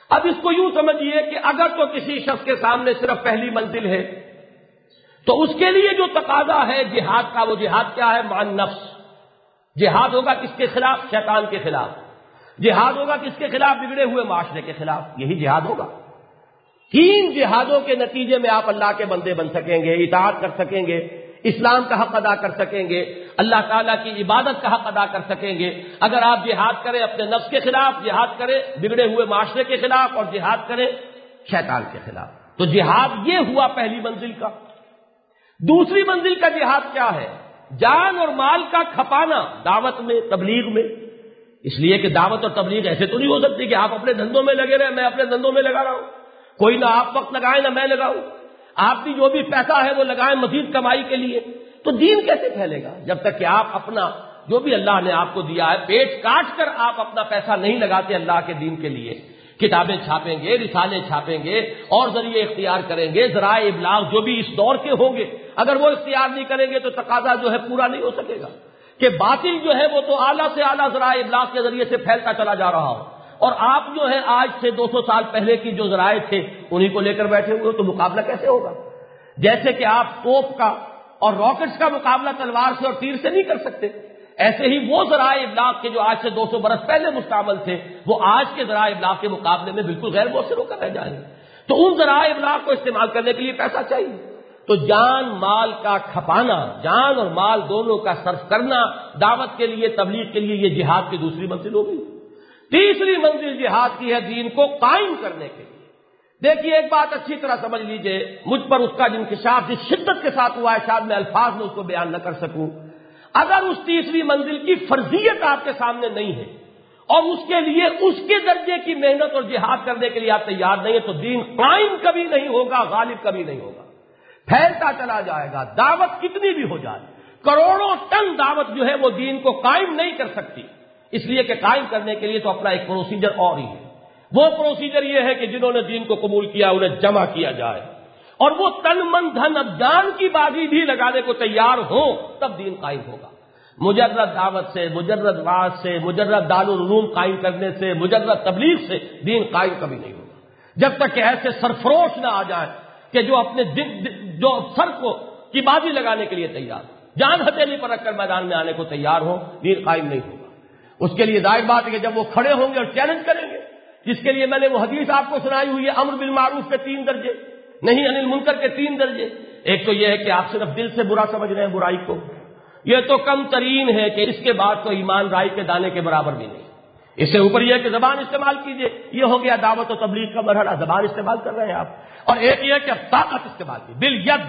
اب اس کو یوں سمجھیے کہ اگر تو کسی شخص کے سامنے صرف پہلی منزل ہے تو اس کے لیے جو تقاضا ہے جہاد کا، وہ جہاد کیا ہے؟ مع النفس۔ جہاد ہوگا کس کے خلاف؟ شیطان کے خلاف۔ جہاد ہوگا کس کے خلاف؟ بگڑے ہوئے معاشرے کے خلاف۔ یہی جہاد ہوگا۔ تین جہادوں کے نتیجے میں آپ اللہ کے بندے بن سکیں گے، اطاعت کر سکیں گے، اسلام کا حق ادا کر سکیں گے، اللہ تعالیٰ کی عبادت کا حق ادا کر سکیں گے۔ اگر آپ جہاد کریں اپنے نفس کے خلاف، جہاد کریں بگڑے ہوئے معاشرے کے خلاف، اور جہاد کریں شیطان کے خلاف، تو جہاد یہ ہوا پہلی منزل کا۔ دوسری منزل کا جہاد کیا ہے؟ جان اور مال کا کھپانا دعوت میں، تبلیغ میں۔ اس لیے کہ دعوت اور تبلیغ ایسے تو نہیں ہو سکتی کہ آپ اپنے دھندوں میں لگے رہے، میں اپنے دھندوں میں لگا رہا ہوں، کوئی نہ آپ وقت لگائیں نہ میں لگاؤں، آپ بھی جو بھی پیسہ ہے وہ لگائیں مزید کمائی کے لیے، تو دین کیسے پھیلے گا جب تک کہ آپ اپنا جو بھی اللہ نے آپ کو دیا ہے پیٹ کاٹ کر آپ اپنا پیسہ نہیں لگاتے اللہ کے دین کے لیے۔ کتابیں چھاپیں گے، رسالے چھاپیں گے اور ذریعے اختیار کریں گے، ذرائع ابلاغ جو بھی اس دور کے ہوں گے، اگر وہ اختیار نہیں کریں گے تو تقاضا جو ہے پورا نہیں ہو سکے گا کہ باطل جو ہے وہ تو اعلیٰ سے اعلیٰ ذرائع ابلاغ کے ذریعے سے پھیلتا چلا جا رہا ہو، اور آپ جو ہے آج سے دو سو سال پہلے کی جو ذرائع تھے انہی کو لے کر بیٹھے ہوئے، تو مقابلہ کیسے ہوگا؟ جیسے کہ آپ توپ کا اور راکٹس کا مقابلہ تلوار سے اور تیر سے نہیں کر سکتے، ایسے ہی وہ ذرائع ابلاغ کے جو آج سے دو سو برس پہلے مستعمل تھے وہ آج کے ذرائع ابلاغ کے مقابلے میں بالکل غیر مؤثر ہو کر رہ جائیں گے۔ تو ان ذرائع ابلاغ کو استعمال کرنے کے لیے پیسہ چاہیے، تو جان مال کا کھپانا، جان اور مال دونوں کا صرف کرنا دعوت کے لیے، تبلیغ کے لیے، یہ جہاد کی دوسری منزل ہوگی۔ تیسری منزل جہاد کی ہے دین کو قائم کرنے کے لیے۔ دیکھیے ایک بات اچھی طرح سمجھ لیجئے، مجھ پر اس کا انکشاف جس شدت کے ساتھ ہوا ہے شاید میں الفاظ میں اس کو بیان نہ کر سکوں۔ اگر اس تیسری منزل کی فرضیت آپ کے سامنے نہیں ہے اور اس کے لیے اس کے درجے کی محنت اور جہاد کرنے کے لیے آپ تیار نہیں ہیں تو دین قائم کبھی نہیں ہوگا، غالب کبھی نہیں ہوگا، پھیلتا چلا جائے گا۔ دعوت کتنی بھی ہو جائے، کروڑوں ٹن دعوت جو ہے وہ دین کو قائم نہیں کر سکتی، اس لیے کہ قائم کرنے کے لیے تو اپنا ایک پروسیجر اور ہی ہے۔ وہ پروسیجر یہ ہے کہ جنہوں نے دین کو قبول کیا انہیں جمع کیا جائے، اور وہ تن من دھن اب جان کی بازی بھی لگانے کو تیار ہو، تب دین قائم ہوگا۔ مجرد دعوت سے، مجرد وعظ سے، مجرد دارالعلوم قائم کرنے سے، مجرد تبلیغ سے دین قائم کبھی نہیں ہوگا، جب تک کہ ایسے سرفروش نہ آ جائیں کہ جو اپنے جو سر کو کی بازی لگانے کے لیے تیار، جان ہتھیلی پر رکھ کر میدان میں آنے کو تیار ہو، دین قائم نہیں ہوگا۔ اس کے لیے ظاہر بات ہے کہ جب وہ کھڑے ہوں گے اور چیلنج کریں گے، جس کے لیے میں نے وہ حدیث آپ کو سنائی ہوئی ہے، امر بالمعروف کے تین درجے، نہیں انل منکر کے تین درجے۔ ایک تو یہ ہے کہ آپ صرف دل سے برا سمجھ رہے ہیں برائی کو، یہ تو کم ترین ہے کہ اس کے بعد تو ایمان رائی کے دانے کے برابر بھی نہیں۔ اس سے اوپر یہ ہے کہ زبان استعمال کیجئے، یہ ہو گیا دعوت و تبلیغ کا مرحلہ، زبان استعمال کر رہے ہیں آپ۔ اور ایک یہ ہے کہ اب طاقت استعمال کی، بالید،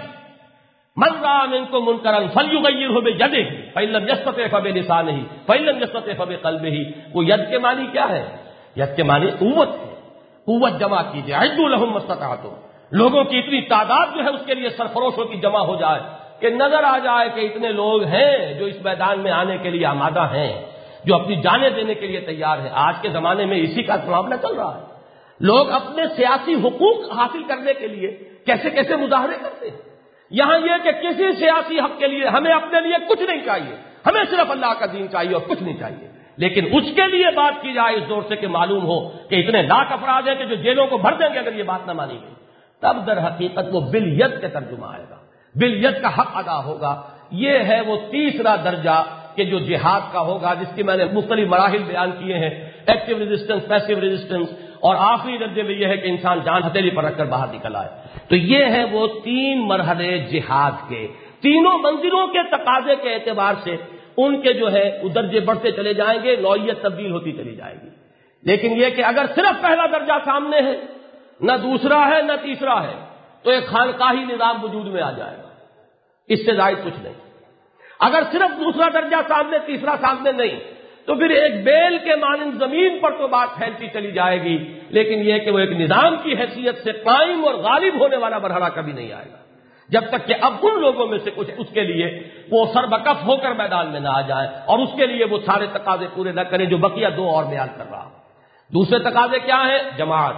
من رأى منكم منکرا فلیغیرہ بیدہ فإن لم یستطع فبلسانہ فإن لم یستطع فبقلبہ۔ وہ ید کے معنی کیا ہے؟ ید کے معنی قوت ہے، قوت جمع کیجئے، اعدوا لهم ما استطعتم۔ لوگوں کی اتنی تعداد جو ہے اس کے لیے سرفروشوں کی جمع ہو جائے کہ نظر آ جائے کہ اتنے لوگ ہیں جو اس میدان میں آنے کے لیے آمادہ ہیں، جو اپنی جانیں دینے کے لیے تیار ہیں۔ آج کے زمانے میں اسی کا معاملہ چل رہا ہے، لوگ اپنے سیاسی حقوق حاصل کرنے کے لیے کیسے کیسے مظاہرے کرتے ہیں۔ یہاں یہ کہ کسی سیاسی حق کے لیے ہمیں اپنے لیے کچھ نہیں چاہیے، ہمیں صرف اللہ کا دین چاہیے اور کچھ نہیں چاہیے، لیکن اس کے لیے بات کی جائے اس زور سے کہ معلوم ہو کہ اتنے لاکھ افراد ہیں کہ جو جیلوں کو بھر دیں گے اگر یہ بات نہ مانی گئی، تب در حقیقت وہ بالید کے ترجمہ آئے گا، بالید کا حق ادا ہوگا۔ یہ ہے وہ تیسرا درجہ کہ جو جہاد کا ہوگا، جس کی میں نے مختلف مراحل بیان کیے ہیں، ایکٹیو ریزسٹنس، پیسو ریزسٹنس، اور آخری درجے میں یہ ہے کہ انسان جان ہتھیلی پر رکھ کر باہر نکل آئے۔ تو یہ ہے وہ تین مرحلے جہاد کے، تینوں منزلوں کے تقاضے کے اعتبار سے ان کے جو ہے درجے بڑھتے چلے جائیں گے، نوعیت تبدیل ہوتی چلی جائے گی۔ لیکن یہ کہ اگر صرف پہلا درجہ سامنے ہے، نہ دوسرا ہے نہ تیسرا ہے، تو ایک خانقاہی نظام وجود میں آ جائے گا، اس سے زائد کچھ نہیں۔ اگر صرف دوسرا درجہ سامنے، تیسرا سامنے نہیں، تو پھر ایک بیل کے مانند زمین پر تو بات پھیلتی چلی جائے گی، لیکن یہ کہ وہ ایک نظام کی حیثیت سے قائم اور غالب ہونے والا مرحلہ کبھی نہیں آئے گا، جب تک کہ اب ان لوگوں میں سے کچھ اس کے لیے وہ سربکف ہو کر میدان میں نہ آ جائے اور اس کے لیے وہ سارے تقاضے پورے نہ کریں جو بقیہ دو اور بیان کر رہا۔ دوسرے تقاضے کیا ہیں؟ جماعت۔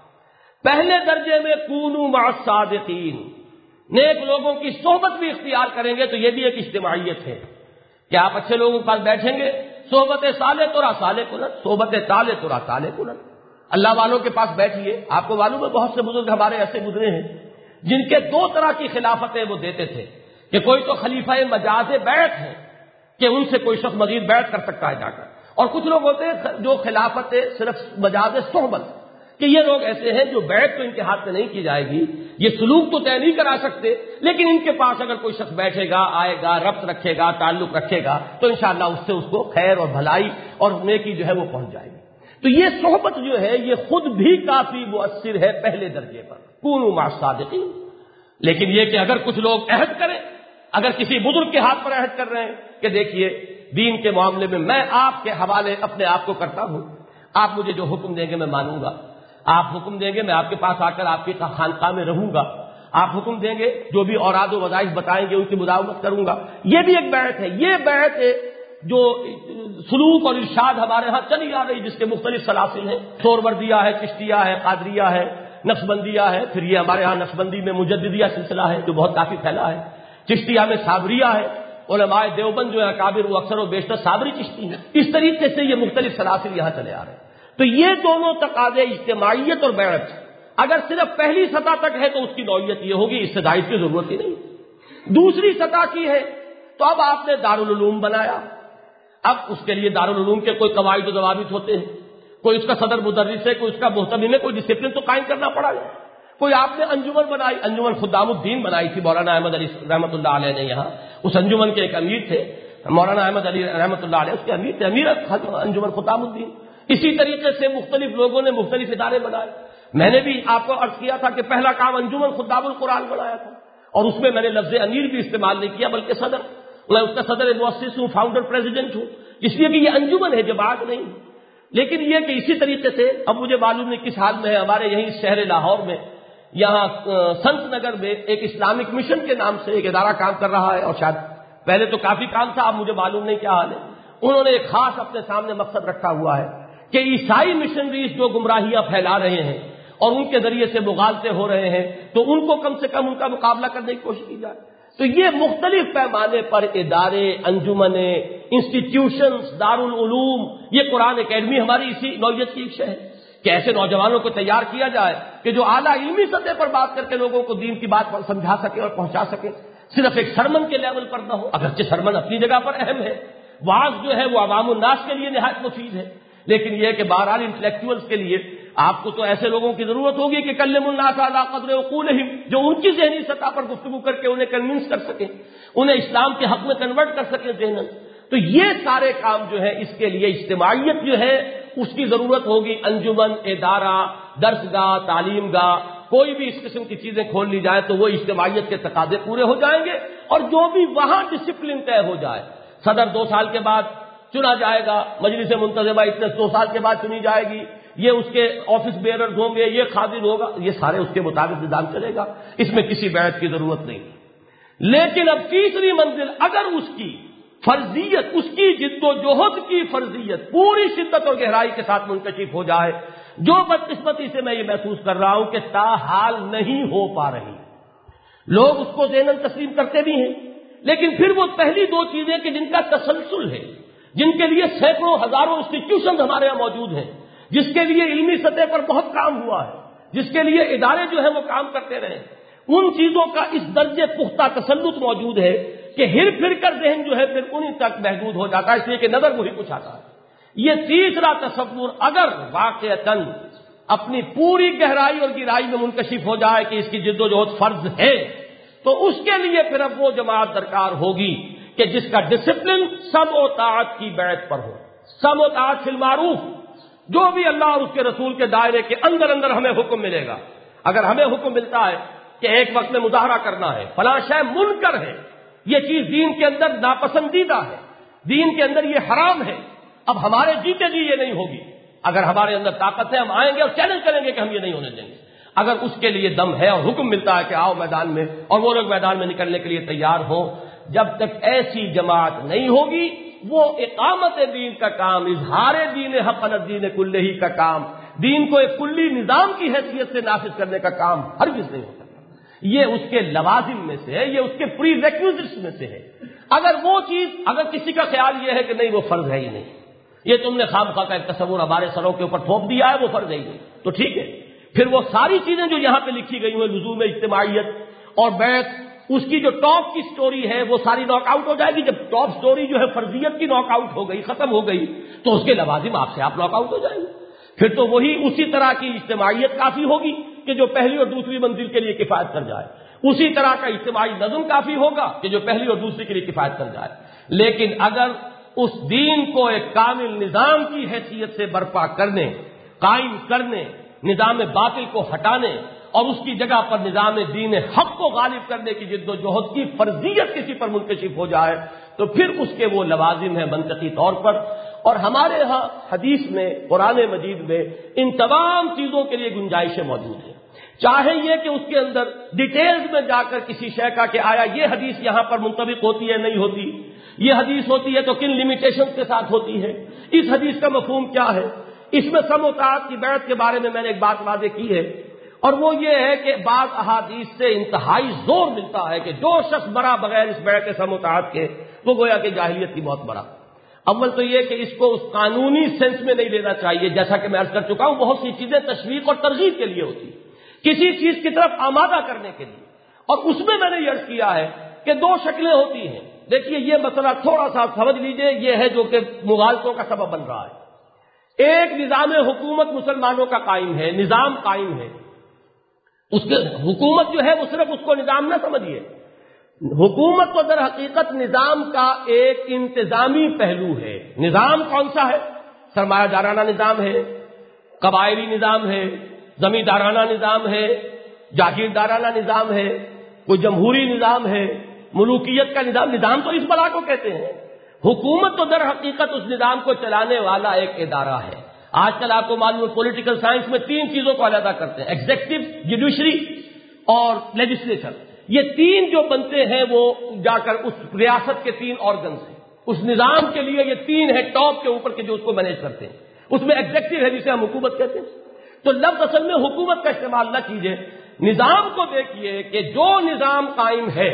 پہلے درجے میں کونوا مع الصادقین، نیک لوگوں کی صحبت بھی اختیار کریں گے، تو یہ بھی ایک اجتماعیت ہے کہ آپ اچھے لوگوں کے پاس بیٹھیں گے، صحبت صالح ترا صالح کنن، صحبت طالح ترا طالح کنن۔ اللہ والوں کے پاس بیٹھیے، آپ کو معلوم ہے بہت سے بزرگ ہمارے ایسے گزرے ہیں جن کے دو طرح کی خلافتیں وہ دیتے تھے کہ کوئی تو خلیفہ مجاز بیعت ہے کہ ان سے کوئی شخص مزید بیعت کر سکتا ہے جا کر، اور کچھ لوگ ہوتے ہیں جو خلافت صرف مجاز صحبت، کہ یہ لوگ ایسے ہیں جو بیعت تو ان کے ہاتھ میں نہیں کی جائے گی، یہ سلوک تو طے نہیں کرا سکتے، لیکن ان کے پاس اگر کوئی شخص بیٹھے گا، آئے گا، ربط رکھے گا، تعلق رکھے گا، تو انشاءاللہ اس سے اس کو خیر اور بھلائی اور نیکی جو ہے وہ پہنچ جائے گی۔ تو یہ صحبت جو ہے یہ خود بھی کافی مؤثر ہے پہلے درجے پر، کونوا مع الصادقین۔ لیکن یہ کہ اگر کچھ لوگ عہد کریں، اگر کسی بزرگ کے ہاتھ پر عہد کر رہے ہیں کہ دیکھیے دین کے معاملے میں میں آپ کے حوالے اپنے آپ کو کرتا ہوں، آپ مجھے جو حکم دیں گے میں مانوں گا، آپ حکم دیں گے میں آپ کے پاس آ کر آپ کی خانقاہ میں رہوں گا، آپ حکم دیں گے جو بھی اوراد و وظائف بتائیں گے ان کی مداومت کروں گا، یہ بھی ایک بیعت ہے۔ یہ بیعت ہے جو سلوک اور ارشاد ہمارے ہاں چلی آ رہی، جس کے مختلف سلاسل ہیں، سہروردیہ ہے، چشتیہ ہے، قادریہ ہے، نقشبندیہ ہے، پھر یہ ہمارے ہاں نقشبندی میں مجددیہ سلسلہ ہے جو بہت کافی پھیلا ہے، چشتیہ میں صابریہ ہے، علماء دیوبند جو ہے اکابر وہ اکثر و بیشتر صابری چشتی ہیں، اس طریقے سے یہ مختلف سلاسل یہاں چلے آ رہے ہیں۔ تو یہ دونوں تقاضے اجتماعیت اور بیعت اگر صرف پہلی سطح تک ہے تو اس کی نوعیت یہ ہوگی، اس سے زائد کی ضرورت ہی نہیں۔ دوسری سطح کی ہے تو اب آپ نے دارالعلوم بنایا، اب اس کے لیے دارالعلوم کے کوئی قواعد و ضوابط ہوتے ہیں، کوئی اس کا صدر مدرس ہے، کوئی اس کا محتمم ہے، کوئی ڈسپلن تو قائم کرنا پڑا ہے۔ کوئی آپ نے انجمن بنائی، انجمن خدام الدین بنائی تھی مولانا احمد علی رحمۃ اللہ علیہ نے، یہاں اس انجمن کے ایک امیر تھے مولانا احمد علی رحمۃ اللہ علیہ، اس کے امیر تھے امیر انجمن خدام الدین۔ اسی طریقے سے مختلف لوگوں نے مختلف ادارے بنائے۔ میں نے بھی آپ کو عرض کیا تھا کہ پہلا کام انجمن خدام القرآن بنایا تھا، اور اس میں میں نے لفظ امیر بھی استعمال نہیں کیا بلکہ صدر، میں اس کا صدر مؤسس ہوں، فاؤنڈر پریزیڈنٹ ہوں، اس لیے کہ یہ انجمن ہے، جماعت نہیں۔ لیکن یہ کہ اسی طریقے سے اب مجھے معلوم نہیں کس حال میں ہے، ہمارے یہیں شہر لاہور میں یہاں سنت نگر میں ایک اسلامک مشن کے نام سے ایک ادارہ کام کر رہا ہے، اور شاید پہلے تو کافی کام تھا، اب مجھے معلوم نہیں کیا حال ہے۔ انہوں نے ایک خاص اپنے سامنے مقصد رکھا ہوا ہے کہ عیسائی مشنریز جو گمراہیاں پھیلا رہے ہیں اور ان کے ذریعے سے مغالطے ہو رہے ہیں تو ان کو کم سے کم ان کا مقابلہ کرنے کی کوشش کی جائے۔ تو یہ مختلف پیمانے پر ادارے، انجمنیں، انسٹیٹیوشنز، دارالعلوم، یہ قرآن اکیڈمی ہماری اسی نوعیت کی ایک شے ہے کہ ایسے نوجوانوں کو تیار کیا جائے کہ جو اعلیٰ علمی سطح پر بات کر کے لوگوں کو دین کی بات سمجھا سکے اور پہنچا سکے، صرف ایک سرمن کے لیول پر نہ ہو، اگرچہ سرمن اپنی جگہ پر اہم ہے، وعظ جو ہے وہ عوام الناس کے لیے نہایت مفید ہے، لیکن یہ کہ بہرحال انٹلیکچوئلز کے لیے آپ کو تو ایسے لوگوں کی ضرورت ہوگی کہ کلم الناس علی قدر عقولہم، جو ان کی ذہنی سطح پر گفتگو کر کے انہیں کنونس کر سکیں، انہیں اسلام کے حق میں کنورٹ کر سکیں ذہناً۔ تو یہ سارے کام جو ہے اس کے لیے اجتماعیت جو ہے اس کی ضرورت ہوگی۔ انجمن، ادارہ، درسگاہ، تعلیم گاہ، کوئی بھی اس قسم کی چیزیں کھول لی جائے تو وہ اجتماعیت کے تقاضے پورے ہو جائیں گے، اور جو بھی وہاں ڈسپلن طے ہو جائے، صدر دو سال کے بعد چنا جائے گا، مجلس منتظمہ اتنے دو سال کے بعد چنی جائے گی، یہ اس کے آفس بیئررز ہوں گے، یہ خادم ہوگا، یہ سارے اس کے مطابق نظام چلے گا، اس میں کسی بیعت کی ضرورت نہیں۔ لیکن اب تیسری منزل اگر اس کی فرضیت، اس کی جد و جہد کی فرضیت پوری شدت اور گہرائی کے ساتھ منکشف ہو جائے، جو بدقسمتی سے میں یہ محسوس کر رہا ہوں کہ تاحال نہیں ہو پا رہی، لوگ اس کو ذہناً تسلیم کرتے بھی ہیں، لیکن پھر وہ پہلی دو چیزیں کہ جن کا تسلسل ہے، جن کے لیے سینکڑوں ہزاروں انسٹیٹیوشن ہمارے یہاں موجود ہیں، جس کے لیے علمی سطح پر بہت کام ہوا ہے، جس کے لیے ادارے جو ہیں وہ کام کرتے رہے، ان چیزوں کا اس درجے پختہ تسلط موجود ہے کہ ہر پھر کر ذہن جو ہے پھر انہی تک محدود ہو جاتا ہے، اس لیے کہ نظر وہی کچھ آتا ہے۔ یہ تیسرا تصور اگر واقعتاً اپنی پوری گہرائی اور گہرائی میں منکشف ہو جائے کہ اس کی جد و جہد فرض ہے، تو اس کے لیے پھر اب وہ جماعت درکار ہوگی کہ جس کا ڈسپلن سمع و طاعت کی بیعت پر ہو، سمع و طاعت فی المعروف، جو بھی اللہ اور اس کے رسول کے دائرے کے اندر اندر ہمیں حکم ملے گا، اگر ہمیں حکم ملتا ہے کہ ایک وقت میں مظاہرہ کرنا ہے، فلاں شے منکر ہے، یہ چیز دین کے اندر ناپسندیدہ ہے، دین کے اندر یہ حرام ہے، اب ہمارے جیتے جی یہ نہیں ہوگی، اگر ہمارے اندر طاقت ہے ہم آئیں گے اور چیلنج کریں گے کہ ہم یہ نہیں ہونے دیں گے، اگر اس کے لیے دم ہے اور حکم ملتا ہے کہ آؤ میدان میں، اور وہ لوگ میدان میں نکلنے کے لیے تیار ہوں، جب تک ایسی جماعت نہیں ہوگی وہ اقامت دین کا کام، اظہار دین حق دین کلہ کا کام، دین کو ایک کلی نظام کی حیثیت سے نافذ کرنے کا کام ہرگز نہیں ہو سکتا۔ یہ اس کے لوازم میں سے ہے، یہ اس کے پری ریکویزٹس میں سے ہے۔ اگر وہ چیز، اگر کسی کا خیال یہ ہے کہ نہیں وہ فرض ہے ہی نہیں، یہ تم نے خام خواہ کا ایک تصور ہمارے سروں کے اوپر تھوپ دیا ہے، وہ فرض ہے تو ٹھیک ہے، پھر وہ ساری چیزیں جو یہاں پہ لکھی گئی ہوئی لزوم اجتماعیت اور بیعت، اس کی جو ٹاپ کی سٹوری ہے وہ ساری ناک آؤٹ ہو جائے گی۔ جب ٹاپ سٹوری جو ہے فرضیت کی ناک آؤٹ ہو گئی، ختم ہو گئی، تو اس کے لوازم آپ سے آپ ناک آؤٹ ہو جائیں گے۔ پھر تو وہی اسی طرح کی اجتماعیت کافی ہوگی کہ جو پہلی اور دوسری منزل کے لیے کفایت کر جائے، اسی طرح کا اجتماعی نظم کافی ہوگا کہ جو پہلی اور دوسری کے لیے کفایت کر جائے۔ لیکن اگر اس دین کو ایک کامل نظام کی حیثیت سے برپا کرنے، قائم کرنے، نظام باطل کو ہٹانے اور اس کی جگہ پر نظام دین حق کو غالب کرنے کی جد و جہد کی فرضیت کسی پر منکشف ہو جائے تو پھر اس کے وہ لوازم ہیں منطقی طور پر۔ اور ہمارے ہاں حدیث میں، قرآن مجید میں ان تمام چیزوں کے لیے گنجائشیں موجود ہیں، چاہے یہ کہ اس کے اندر ڈیٹیلز میں جا کر کسی شے کا کہ آیا یہ حدیث یہاں پر منطبق ہوتی ہے نہیں ہوتی، یہ حدیث ہوتی ہے تو کن لیمیٹیشن کے ساتھ ہوتی ہے، اس حدیث کا مفہوم کیا ہے۔ اس میں سم و طاعت کی بیعت کے بارے میں میں نے ایک بات واضح کی ہے، اور وہ یہ ہے کہ بعض احادیث سے انتہائی زور ملتا ہے کہ جو شخص مرا بغیر اس بیعت سم و طاعت کے، وہ گویا کہ جاہلیت کی موت مرا۔ اول تو یہ کہ اس کو اس قانونی سینس میں نہیں لینا چاہیے، جیسا کہ میں عرض کر چکا ہوں بہت سی چیزیں تشویق اور ترغیب کے لیے ہوتی کسی چیز کی طرف آمادہ کرنے کے لیے، اور اس میں میں نے یہ عرض کیا ہے کہ دو شکلیں ہوتی ہیں۔ دیکھیے یہ مسئلہ تھوڑا سا سمجھ لیجئے، یہ ہے جو کہ مغالطوں کا سبب بن رہا ہے۔ ایک نظام حکومت مسلمانوں کا قائم ہے، نظام قائم ہے، اس کے حکومت جو ہے وہ صرف اس کو نظام نہ سمجھیے، حکومت تو در حقیقت نظام کا ایک انتظامی پہلو ہے۔ نظام کون سا ہے؟ سرمایہ دارانہ نظام ہے، قبائلی نظام ہے، زمیندارانہ نظام ہے، جاگیردارانہ نظام ہے، کوئی جمہوری نظام ہے، ملوکیت کا نظام۔ نظام تو اس بلا کو کہتے ہیں۔ حکومت تو در حقیقت اس نظام کو چلانے والا ایک ادارہ ہے۔ آج کل آپ کو معلوم ہے پولیٹیکل سائنس میں تین چیزوں کو علیحدہ کرتے ہیں، ایگزیکٹو، جوڈیشری اور لیجسلیچر۔ یہ تین جو بنتے ہیں وہ جا کر اس ریاست کے تین آرگنز ہیں، اس نظام کے لیے یہ تین ہے ٹاپ کے اوپر کے جو اس کو مینیج کرتے ہیں۔ اس میں ایگزیکٹو ہے جسے ہم حکومت کہتے ہیں، تو لفظ اصل میں حکومت کا استعمال نہ کیجیے، نظام کو دیکھیے کہ جو نظام قائم ہے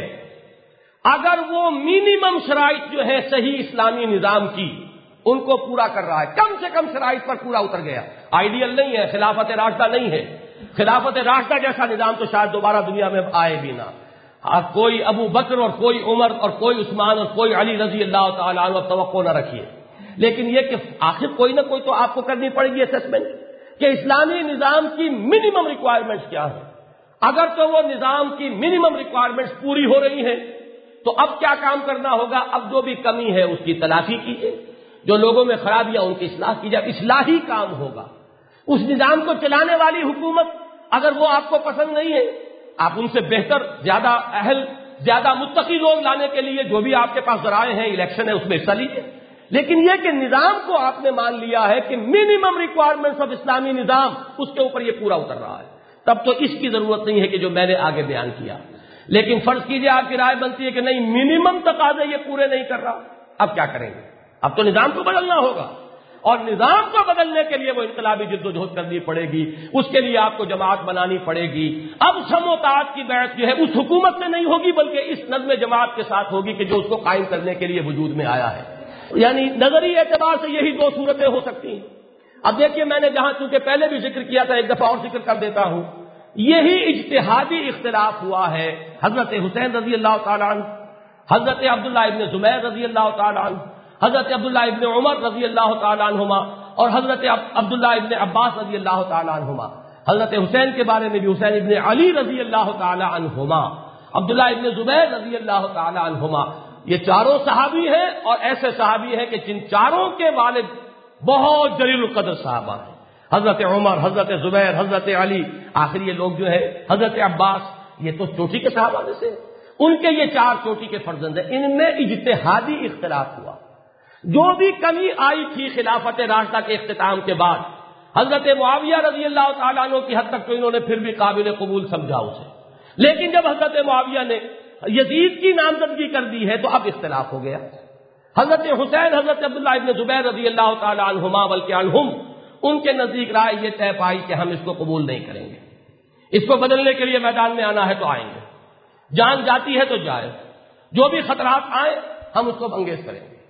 اگر وہ منیمم شرائط جو ہے صحیح اسلامی نظام کی ان کو پورا کر رہا ہے، کم سے کم شرائط پر پورا اتر گیا، آئیڈیل نہیں ہے، خلافت راشدہ نہیں ہے، خلافت راشدہ جیسا نظام تو شاید دوبارہ دنیا میں آئے بھی نہ، کوئی ابو بکر اور کوئی عمر اور کوئی عثمان اور کوئی علی رضی اللہ تعالیٰ عنہ توقع نہ رکھیے، لیکن یہ کہ آخر کوئی نہ کوئی تو آپ کو کرنی پڑے گی اسیسمنٹ کہ اسلامی نظام کی منیمم ریکوائرمنٹس کیا ہے۔ اگر تو وہ نظام کی منیمم ریکوائرمنٹس پوری ہو رہی ہیں تو اب کیا کام کرنا ہوگا؟ اب جو بھی کمی ہے اس کی تلافی کیجیے، جو لوگوں میں خرابیاں ان کی اصلاح کی جائے، اصلاحی کام ہوگا۔ اس نظام کو چلانے والی حکومت اگر وہ آپ کو پسند نہیں ہے، آپ ان سے بہتر، زیادہ اہل، زیادہ متقی لوگ لانے کے لیے جو بھی آپ کے پاس ذرائع ہیں، الیکشن ہے، اس میں حصہ لیجیے، لیکن یہ کہ نظام کو آپ نے مان لیا ہے کہ منیمم ریکوائرمنٹس آف اسلامی نظام اس کے اوپر یہ پورا اتر رہا ہے، تب تو اس کی ضرورت نہیں ہے کہ جو میں نے آگے بیان کیا۔ لیکن فرض کیجئے آپ کی رائے بنتی ہے کہ نہیں منیمم تقاضے یہ پورے نہیں کر رہا، اب کیا کریں گے؟ اب تو نظام کو بدلنا ہوگا، اور نظام کو بدلنے کے لیے وہ انقلابی جد و جہد کرنی پڑے گی، اس کے لیے آپ کو جماعت بنانی پڑے گی۔ اب سم و طاعت کی بیعت جو ہے اس حکومت میں نہیں ہوگی بلکہ اس نظم جماعت کے ساتھ ہوگی کہ جو اس کو قائم کرنے کے لیے وجود میں آیا ہے۔ یعنی نظری اعتبار سے یہی دو صورتیں ہو سکتی ہیں۔ اب دیکھیے میں نے جہاں چونکہ پہلے بھی ذکر کیا تھا، ایک دفعہ اور ذکر کر دیتا ہوں، یہی اجتہادی اختلاف ہوا ہے حضرت حسین رضی اللہ تعالیٰ عنہ، حضرت عبداللہ ابن زبیر رضی اللہ تعالیٰ عنہ، حضرت عبداللہ ابن عمر رضی اللہ تعالیٰ عنہما اور حضرت عبداللہ ابن عباس رضی اللہ تعالیٰ عنہما۔ حضرت حسین کے بارے میں بھی حسین ابن علی رضی اللہ تعالیٰ عنہما، عبداللہ ابن زبیر رضی اللہ تعالیٰ عنہما، یہ چاروں صحابی ہیں، اور ایسے صحابی ہیں کہ جن چاروں کے والد بہت جلیل القدر صحابہ ہیں، حضرت عمر، حضرت زبیر، حضرت علی، آخر یہ لوگ جو ہے حضرت عباس، یہ تو چوٹی کے صحابہ میں سے، ان کے یہ چار چوٹی کے فرزند ہیں۔ ان میں اجتہادی اختلاف ہوا، جو بھی کمی آئی تھی خلافت راشدہ کے اختتام کے بعد، حضرت معاویہ رضی اللہ تعالیٰ عنہ کی حد تک تو انہوں نے پھر بھی قابل قبول سمجھا اسے، لیکن جب حضرت معاویہ نے یزید کی نامزدگی کر دی ہے تو اب اختلاف ہو گیا۔ حضرت حسین، حضرت عبداللہ ابن زبیر رضی اللہ تعالیٰ عنہما بلکہ عنہم، ان کے نزدیک رائے یہ طے پائی کہ ہم اس کو قبول نہیں کریں گے، اس کو بدلنے کے لیے میدان میں آنا ہے تو آئیں گے، جان جاتی ہے تو جائے، جو بھی خطرات آئیں ہم اس کو انگیز کریں گے۔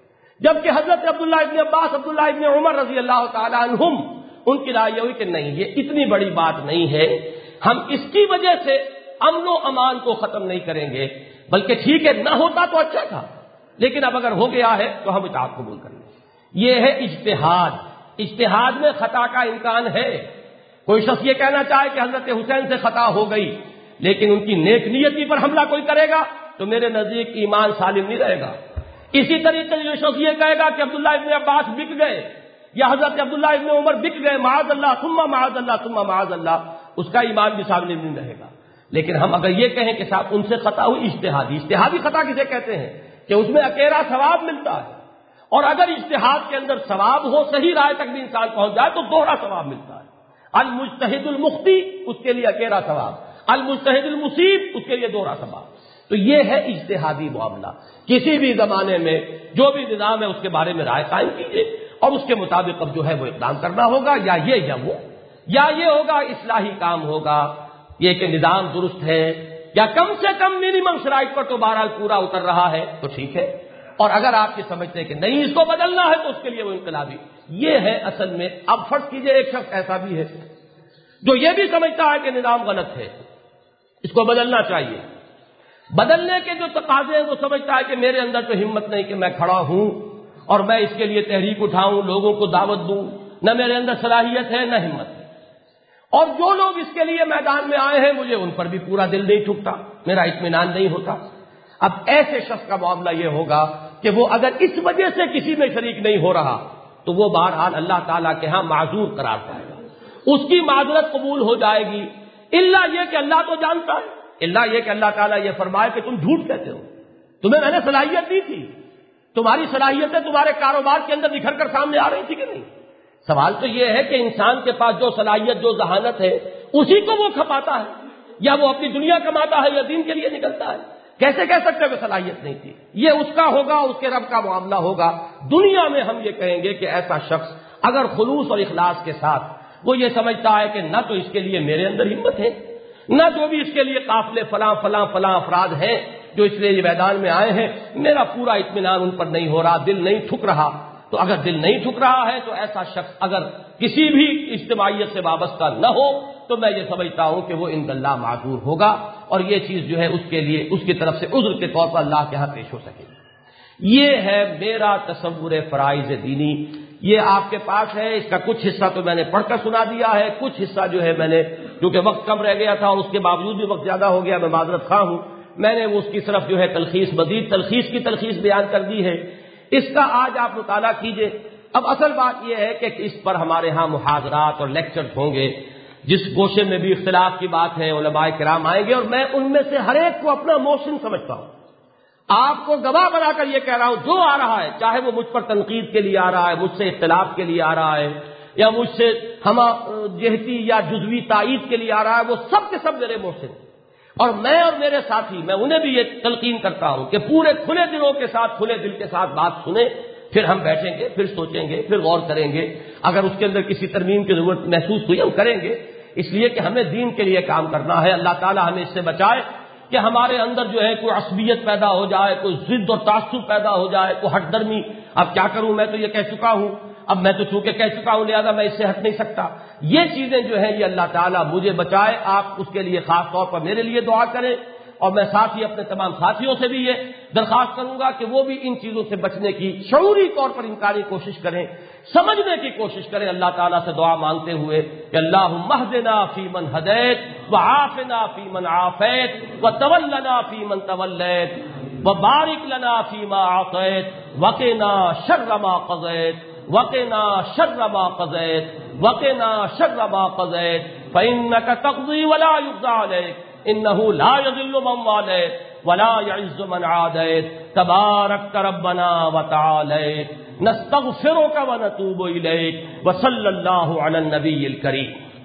جبکہ حضرت عبداللہ ابن عباس، عبداللہ ابن عمر رضی اللہ تعالی عنہم، ان کی رائے یہ ہوئی کہ نہیں، یہ اتنی بڑی بات نہیں ہے، ہم اس کی وجہ سے امن و امان کو ختم نہیں کریں گے، بلکہ ٹھیک ہے نہ ہوتا تو اچھا تھا، لیکن اب اگر ہو گیا ہے تو ہم اطاعت قبول کر لیں۔ یہ ہے اجتہاد۔ اجتہاد میں خطا کا امکان ہے۔ کوئی شخص یہ کہنا چاہے کہ حضرت حسین سے خطا ہو گئی، لیکن ان کی نیک نیتی پر حملہ کوئی کرے گا تو میرے نزدیک ایمان سالم نہیں رہے گا۔ اسی طریقے سے جو شخص یہ کہے گا کہ عبداللہ ابن عباس بک گئے یا حضرت عبداللہ ابن عمر بک گئے، معاذ اللہ ثم معاذ اللہ ثم معاذ اللہ، اس کا ایمان بھی سالم نہیں رہے گا۔ لیکن ہم اگر یہ کہیں کہ صاحب ان سے خطا ہوئی اجتہادی، اجتہادی خطا کسے کہتے ہیں کہ اس میں اکیلا ثواب ملتا ہے، اور اگر اجتہاد کے اندر ثواب ہو، صحیح رائے تک بھی انسان پہنچ جائے تو دوہرا ثواب ملتا ہے۔ المجتہد المختی، اس کے لیے اکیلا ثواب، المجتہد المصیب، اس کے لیے دوہرا ثواب۔ تو یہ ہے اجتہادی معاملہ۔ کسی بھی زمانے میں جو بھی نظام ہے اس کے بارے میں رائے قائم کیجیے، اور اس کے مطابق اب جو ہے وہ اقدام کرنا ہوگا، یا یہ یا وہ، یا یہ ہوگا اصلاحی کام ہوگا، یہ کہ نظام درست ہے، یا کم سے کم منیمم شرائط پر تو بہرحال پورا اتر رہا ہے تو ٹھیک ہے، اور اگر آپ یہ سمجھتے ہیں کہ نہیں اس کو بدلنا ہے تو اس کے لیے وہ انقلابی۔ یہ ہے اصل میں۔ اب فرض کیجئے ایک شخص ایسا بھی ہے جو یہ بھی سمجھتا ہے کہ نظام غلط ہے، اس کو بدلنا چاہیے، بدلنے کے جو تقاضے ہیں وہ سمجھتا ہے کہ میرے اندر تو ہمت نہیں کہ میں کھڑا ہوں اور میں اس کے لیے تحریک اٹھاؤں، لوگوں کو دعوت دوں، نہ میرے اندر صلاحیت ہے نہ ہمت ہے، اور جو لوگ اس کے لیے میدان میں آئے ہیں مجھے ان پر بھی پورا دل نہیں ٹھکتا، میرا اطمینان نہیں ہوتا۔ اب ایسے شخص کا معاملہ یہ ہوگا کہ وہ اگر اس وجہ سے کسی میں شریک نہیں ہو رہا تو وہ بہرحال اللہ تعالیٰ کے ہاں معذور قرار پائے گا، اس کی معذرت قبول ہو جائے گی، الا یہ کہ اللہ تو جانتا ہے، الا یہ کہ اللہ تعالیٰ یہ فرمائے کہ تم جھوٹ کہتے ہو، تمہیں میں نے صلاحیت دی تھی، تمہاری صلاحیتیں تمہارے کاروبار کے اندر نکھر کر سامنے آ رہی تھی کہ نہیں۔ سوال تو یہ ہے کہ انسان کے پاس جو صلاحیت، جو ذہانت ہے، اسی کو وہ کھپاتا ہے، یا وہ اپنی دنیا کماتا ہے یا دین کے لیے نکلتا ہے۔ کیسے کہہ سکتے کہ صلاحیت نہیں تھی؟ یہ اس کا ہوگا، اس کے رب کا معاملہ ہوگا۔ دنیا میں ہم یہ کہیں گے کہ ایسا شخص اگر خلوص اور اخلاص کے ساتھ وہ یہ سمجھتا ہے کہ نہ تو اس کے لیے میرے اندر ہمت ہے، نہ جو بھی اس کے لیے قافلے فلاں فلاں فلاں افراد ہیں جو اس لیے یہ میدان میں آئے ہیں، میرا پورا اطمینان ان پر نہیں ہو رہا، دل نہیں ٹھک رہا، تو اگر دل نہیں ٹھک رہا ہے تو ایسا شخص اگر کسی بھی اجتماعیت سے وابستہ نہ ہو تو میں یہ سمجھتا ہوں کہ وہ عند اللہ معذور ہوگا، اور یہ چیز جو ہے اس کے لیے اس کی طرف سے عذر کے طور پر اللہ کے ہاں پیش ہو سکے گی۔ یہ ہے میرا تصور فرائض دینی، یہ آپ کے پاس ہے۔ اس کا کچھ حصہ تو میں نے پڑھ کر سنا دیا ہے، کچھ حصہ جو ہے میں نے، کیونکہ وقت کم رہ گیا تھا اور اس کے باوجود بھی وقت زیادہ ہو گیا، میں معذرت خواہ ہوں، میں نے اس کی طرف جو ہے تلخیص، مزید تلخیص کی تلخیص بیان کر دی ہے، اس کا آج آپ مطالعہ کیجئے۔ اب اصل بات یہ ہے کہ اس پر ہمارے ہاں محاضرات اور لیکچرز ہوں گے، جس گوشے میں بھی اختلاف کی بات ہے علماء کرام آئیں گے، اور میں ان میں سے ہر ایک کو اپنا محسن سمجھتا ہوں، آپ کو گواہ بنا کر یہ کہہ رہا ہوں، جو آ رہا ہے چاہے وہ مجھ پر تنقید کے لیے آ رہا ہے، مجھ سے اختلاف کے لیے آ رہا ہے، یا مجھ سے ہم جہتی یا جزوی تائید کے لیے آ رہا ہے، وہ سب کے سب میرے محسن ہیں، اور میں اور میرے ساتھی، میں انہیں بھی یہ تلقین کرتا ہوں کہ پورے کھلے دلوں کے ساتھ، کھلے دل کے ساتھ بات سنیں، پھر ہم بیٹھیں گے، پھر سوچیں گے، پھر غور کریں گے، اگر اس کے اندر کسی ترمیم کی ضرورت محسوس ہوئی ہم کریں گے، اس لیے کہ ہمیں دین کے لیے کام کرنا ہے۔ اللہ تعالیٰ ہمیں اس سے بچائے کہ ہمارے اندر جو ہے کوئی عصبیت پیدا ہو جائے، کوئی ضد اور تعصب پیدا ہو جائے، کوئی ہٹ درمی، اب کیا کروں، میں تو یہ کہہ چکا ہوں، اب میں تو چونکہ کہہ چکا ہوں لہذا میں اس سے ہٹ نہیں سکتا، یہ چیزیں جو ہیں یہ اللہ تعالیٰ مجھے بچائے۔ آپ اس کے لیے خاص طور پر میرے لیے دعا کریں، اور میں ساتھ ہی اپنے تمام ساتھیوں سے بھی یہ درخواست کروں گا کہ وہ بھی ان چیزوں سے بچنے کی شعوری طور پر امکانی کوشش کریں، سمجھنے کی کوشش کریں، اللہ تعالیٰ سے دعا مانگتے ہوئے کہ اللہم اہدنا فیمن ہدیت وعافنا فیمن عافیت وتولنا فیمن تولیت وبارک لنا فیما اعطیت وقنا شر ما قضیت وقنا شر ما قضیت وقنا شر ما قضیت فإنک تقضی ولا یقضى علیک انه لا يذل من واليت ولا يعز من عاديت تبارك ربنا وتعالى نستغفرك ونتوب اليك وصلى الله على النبي الكريم۔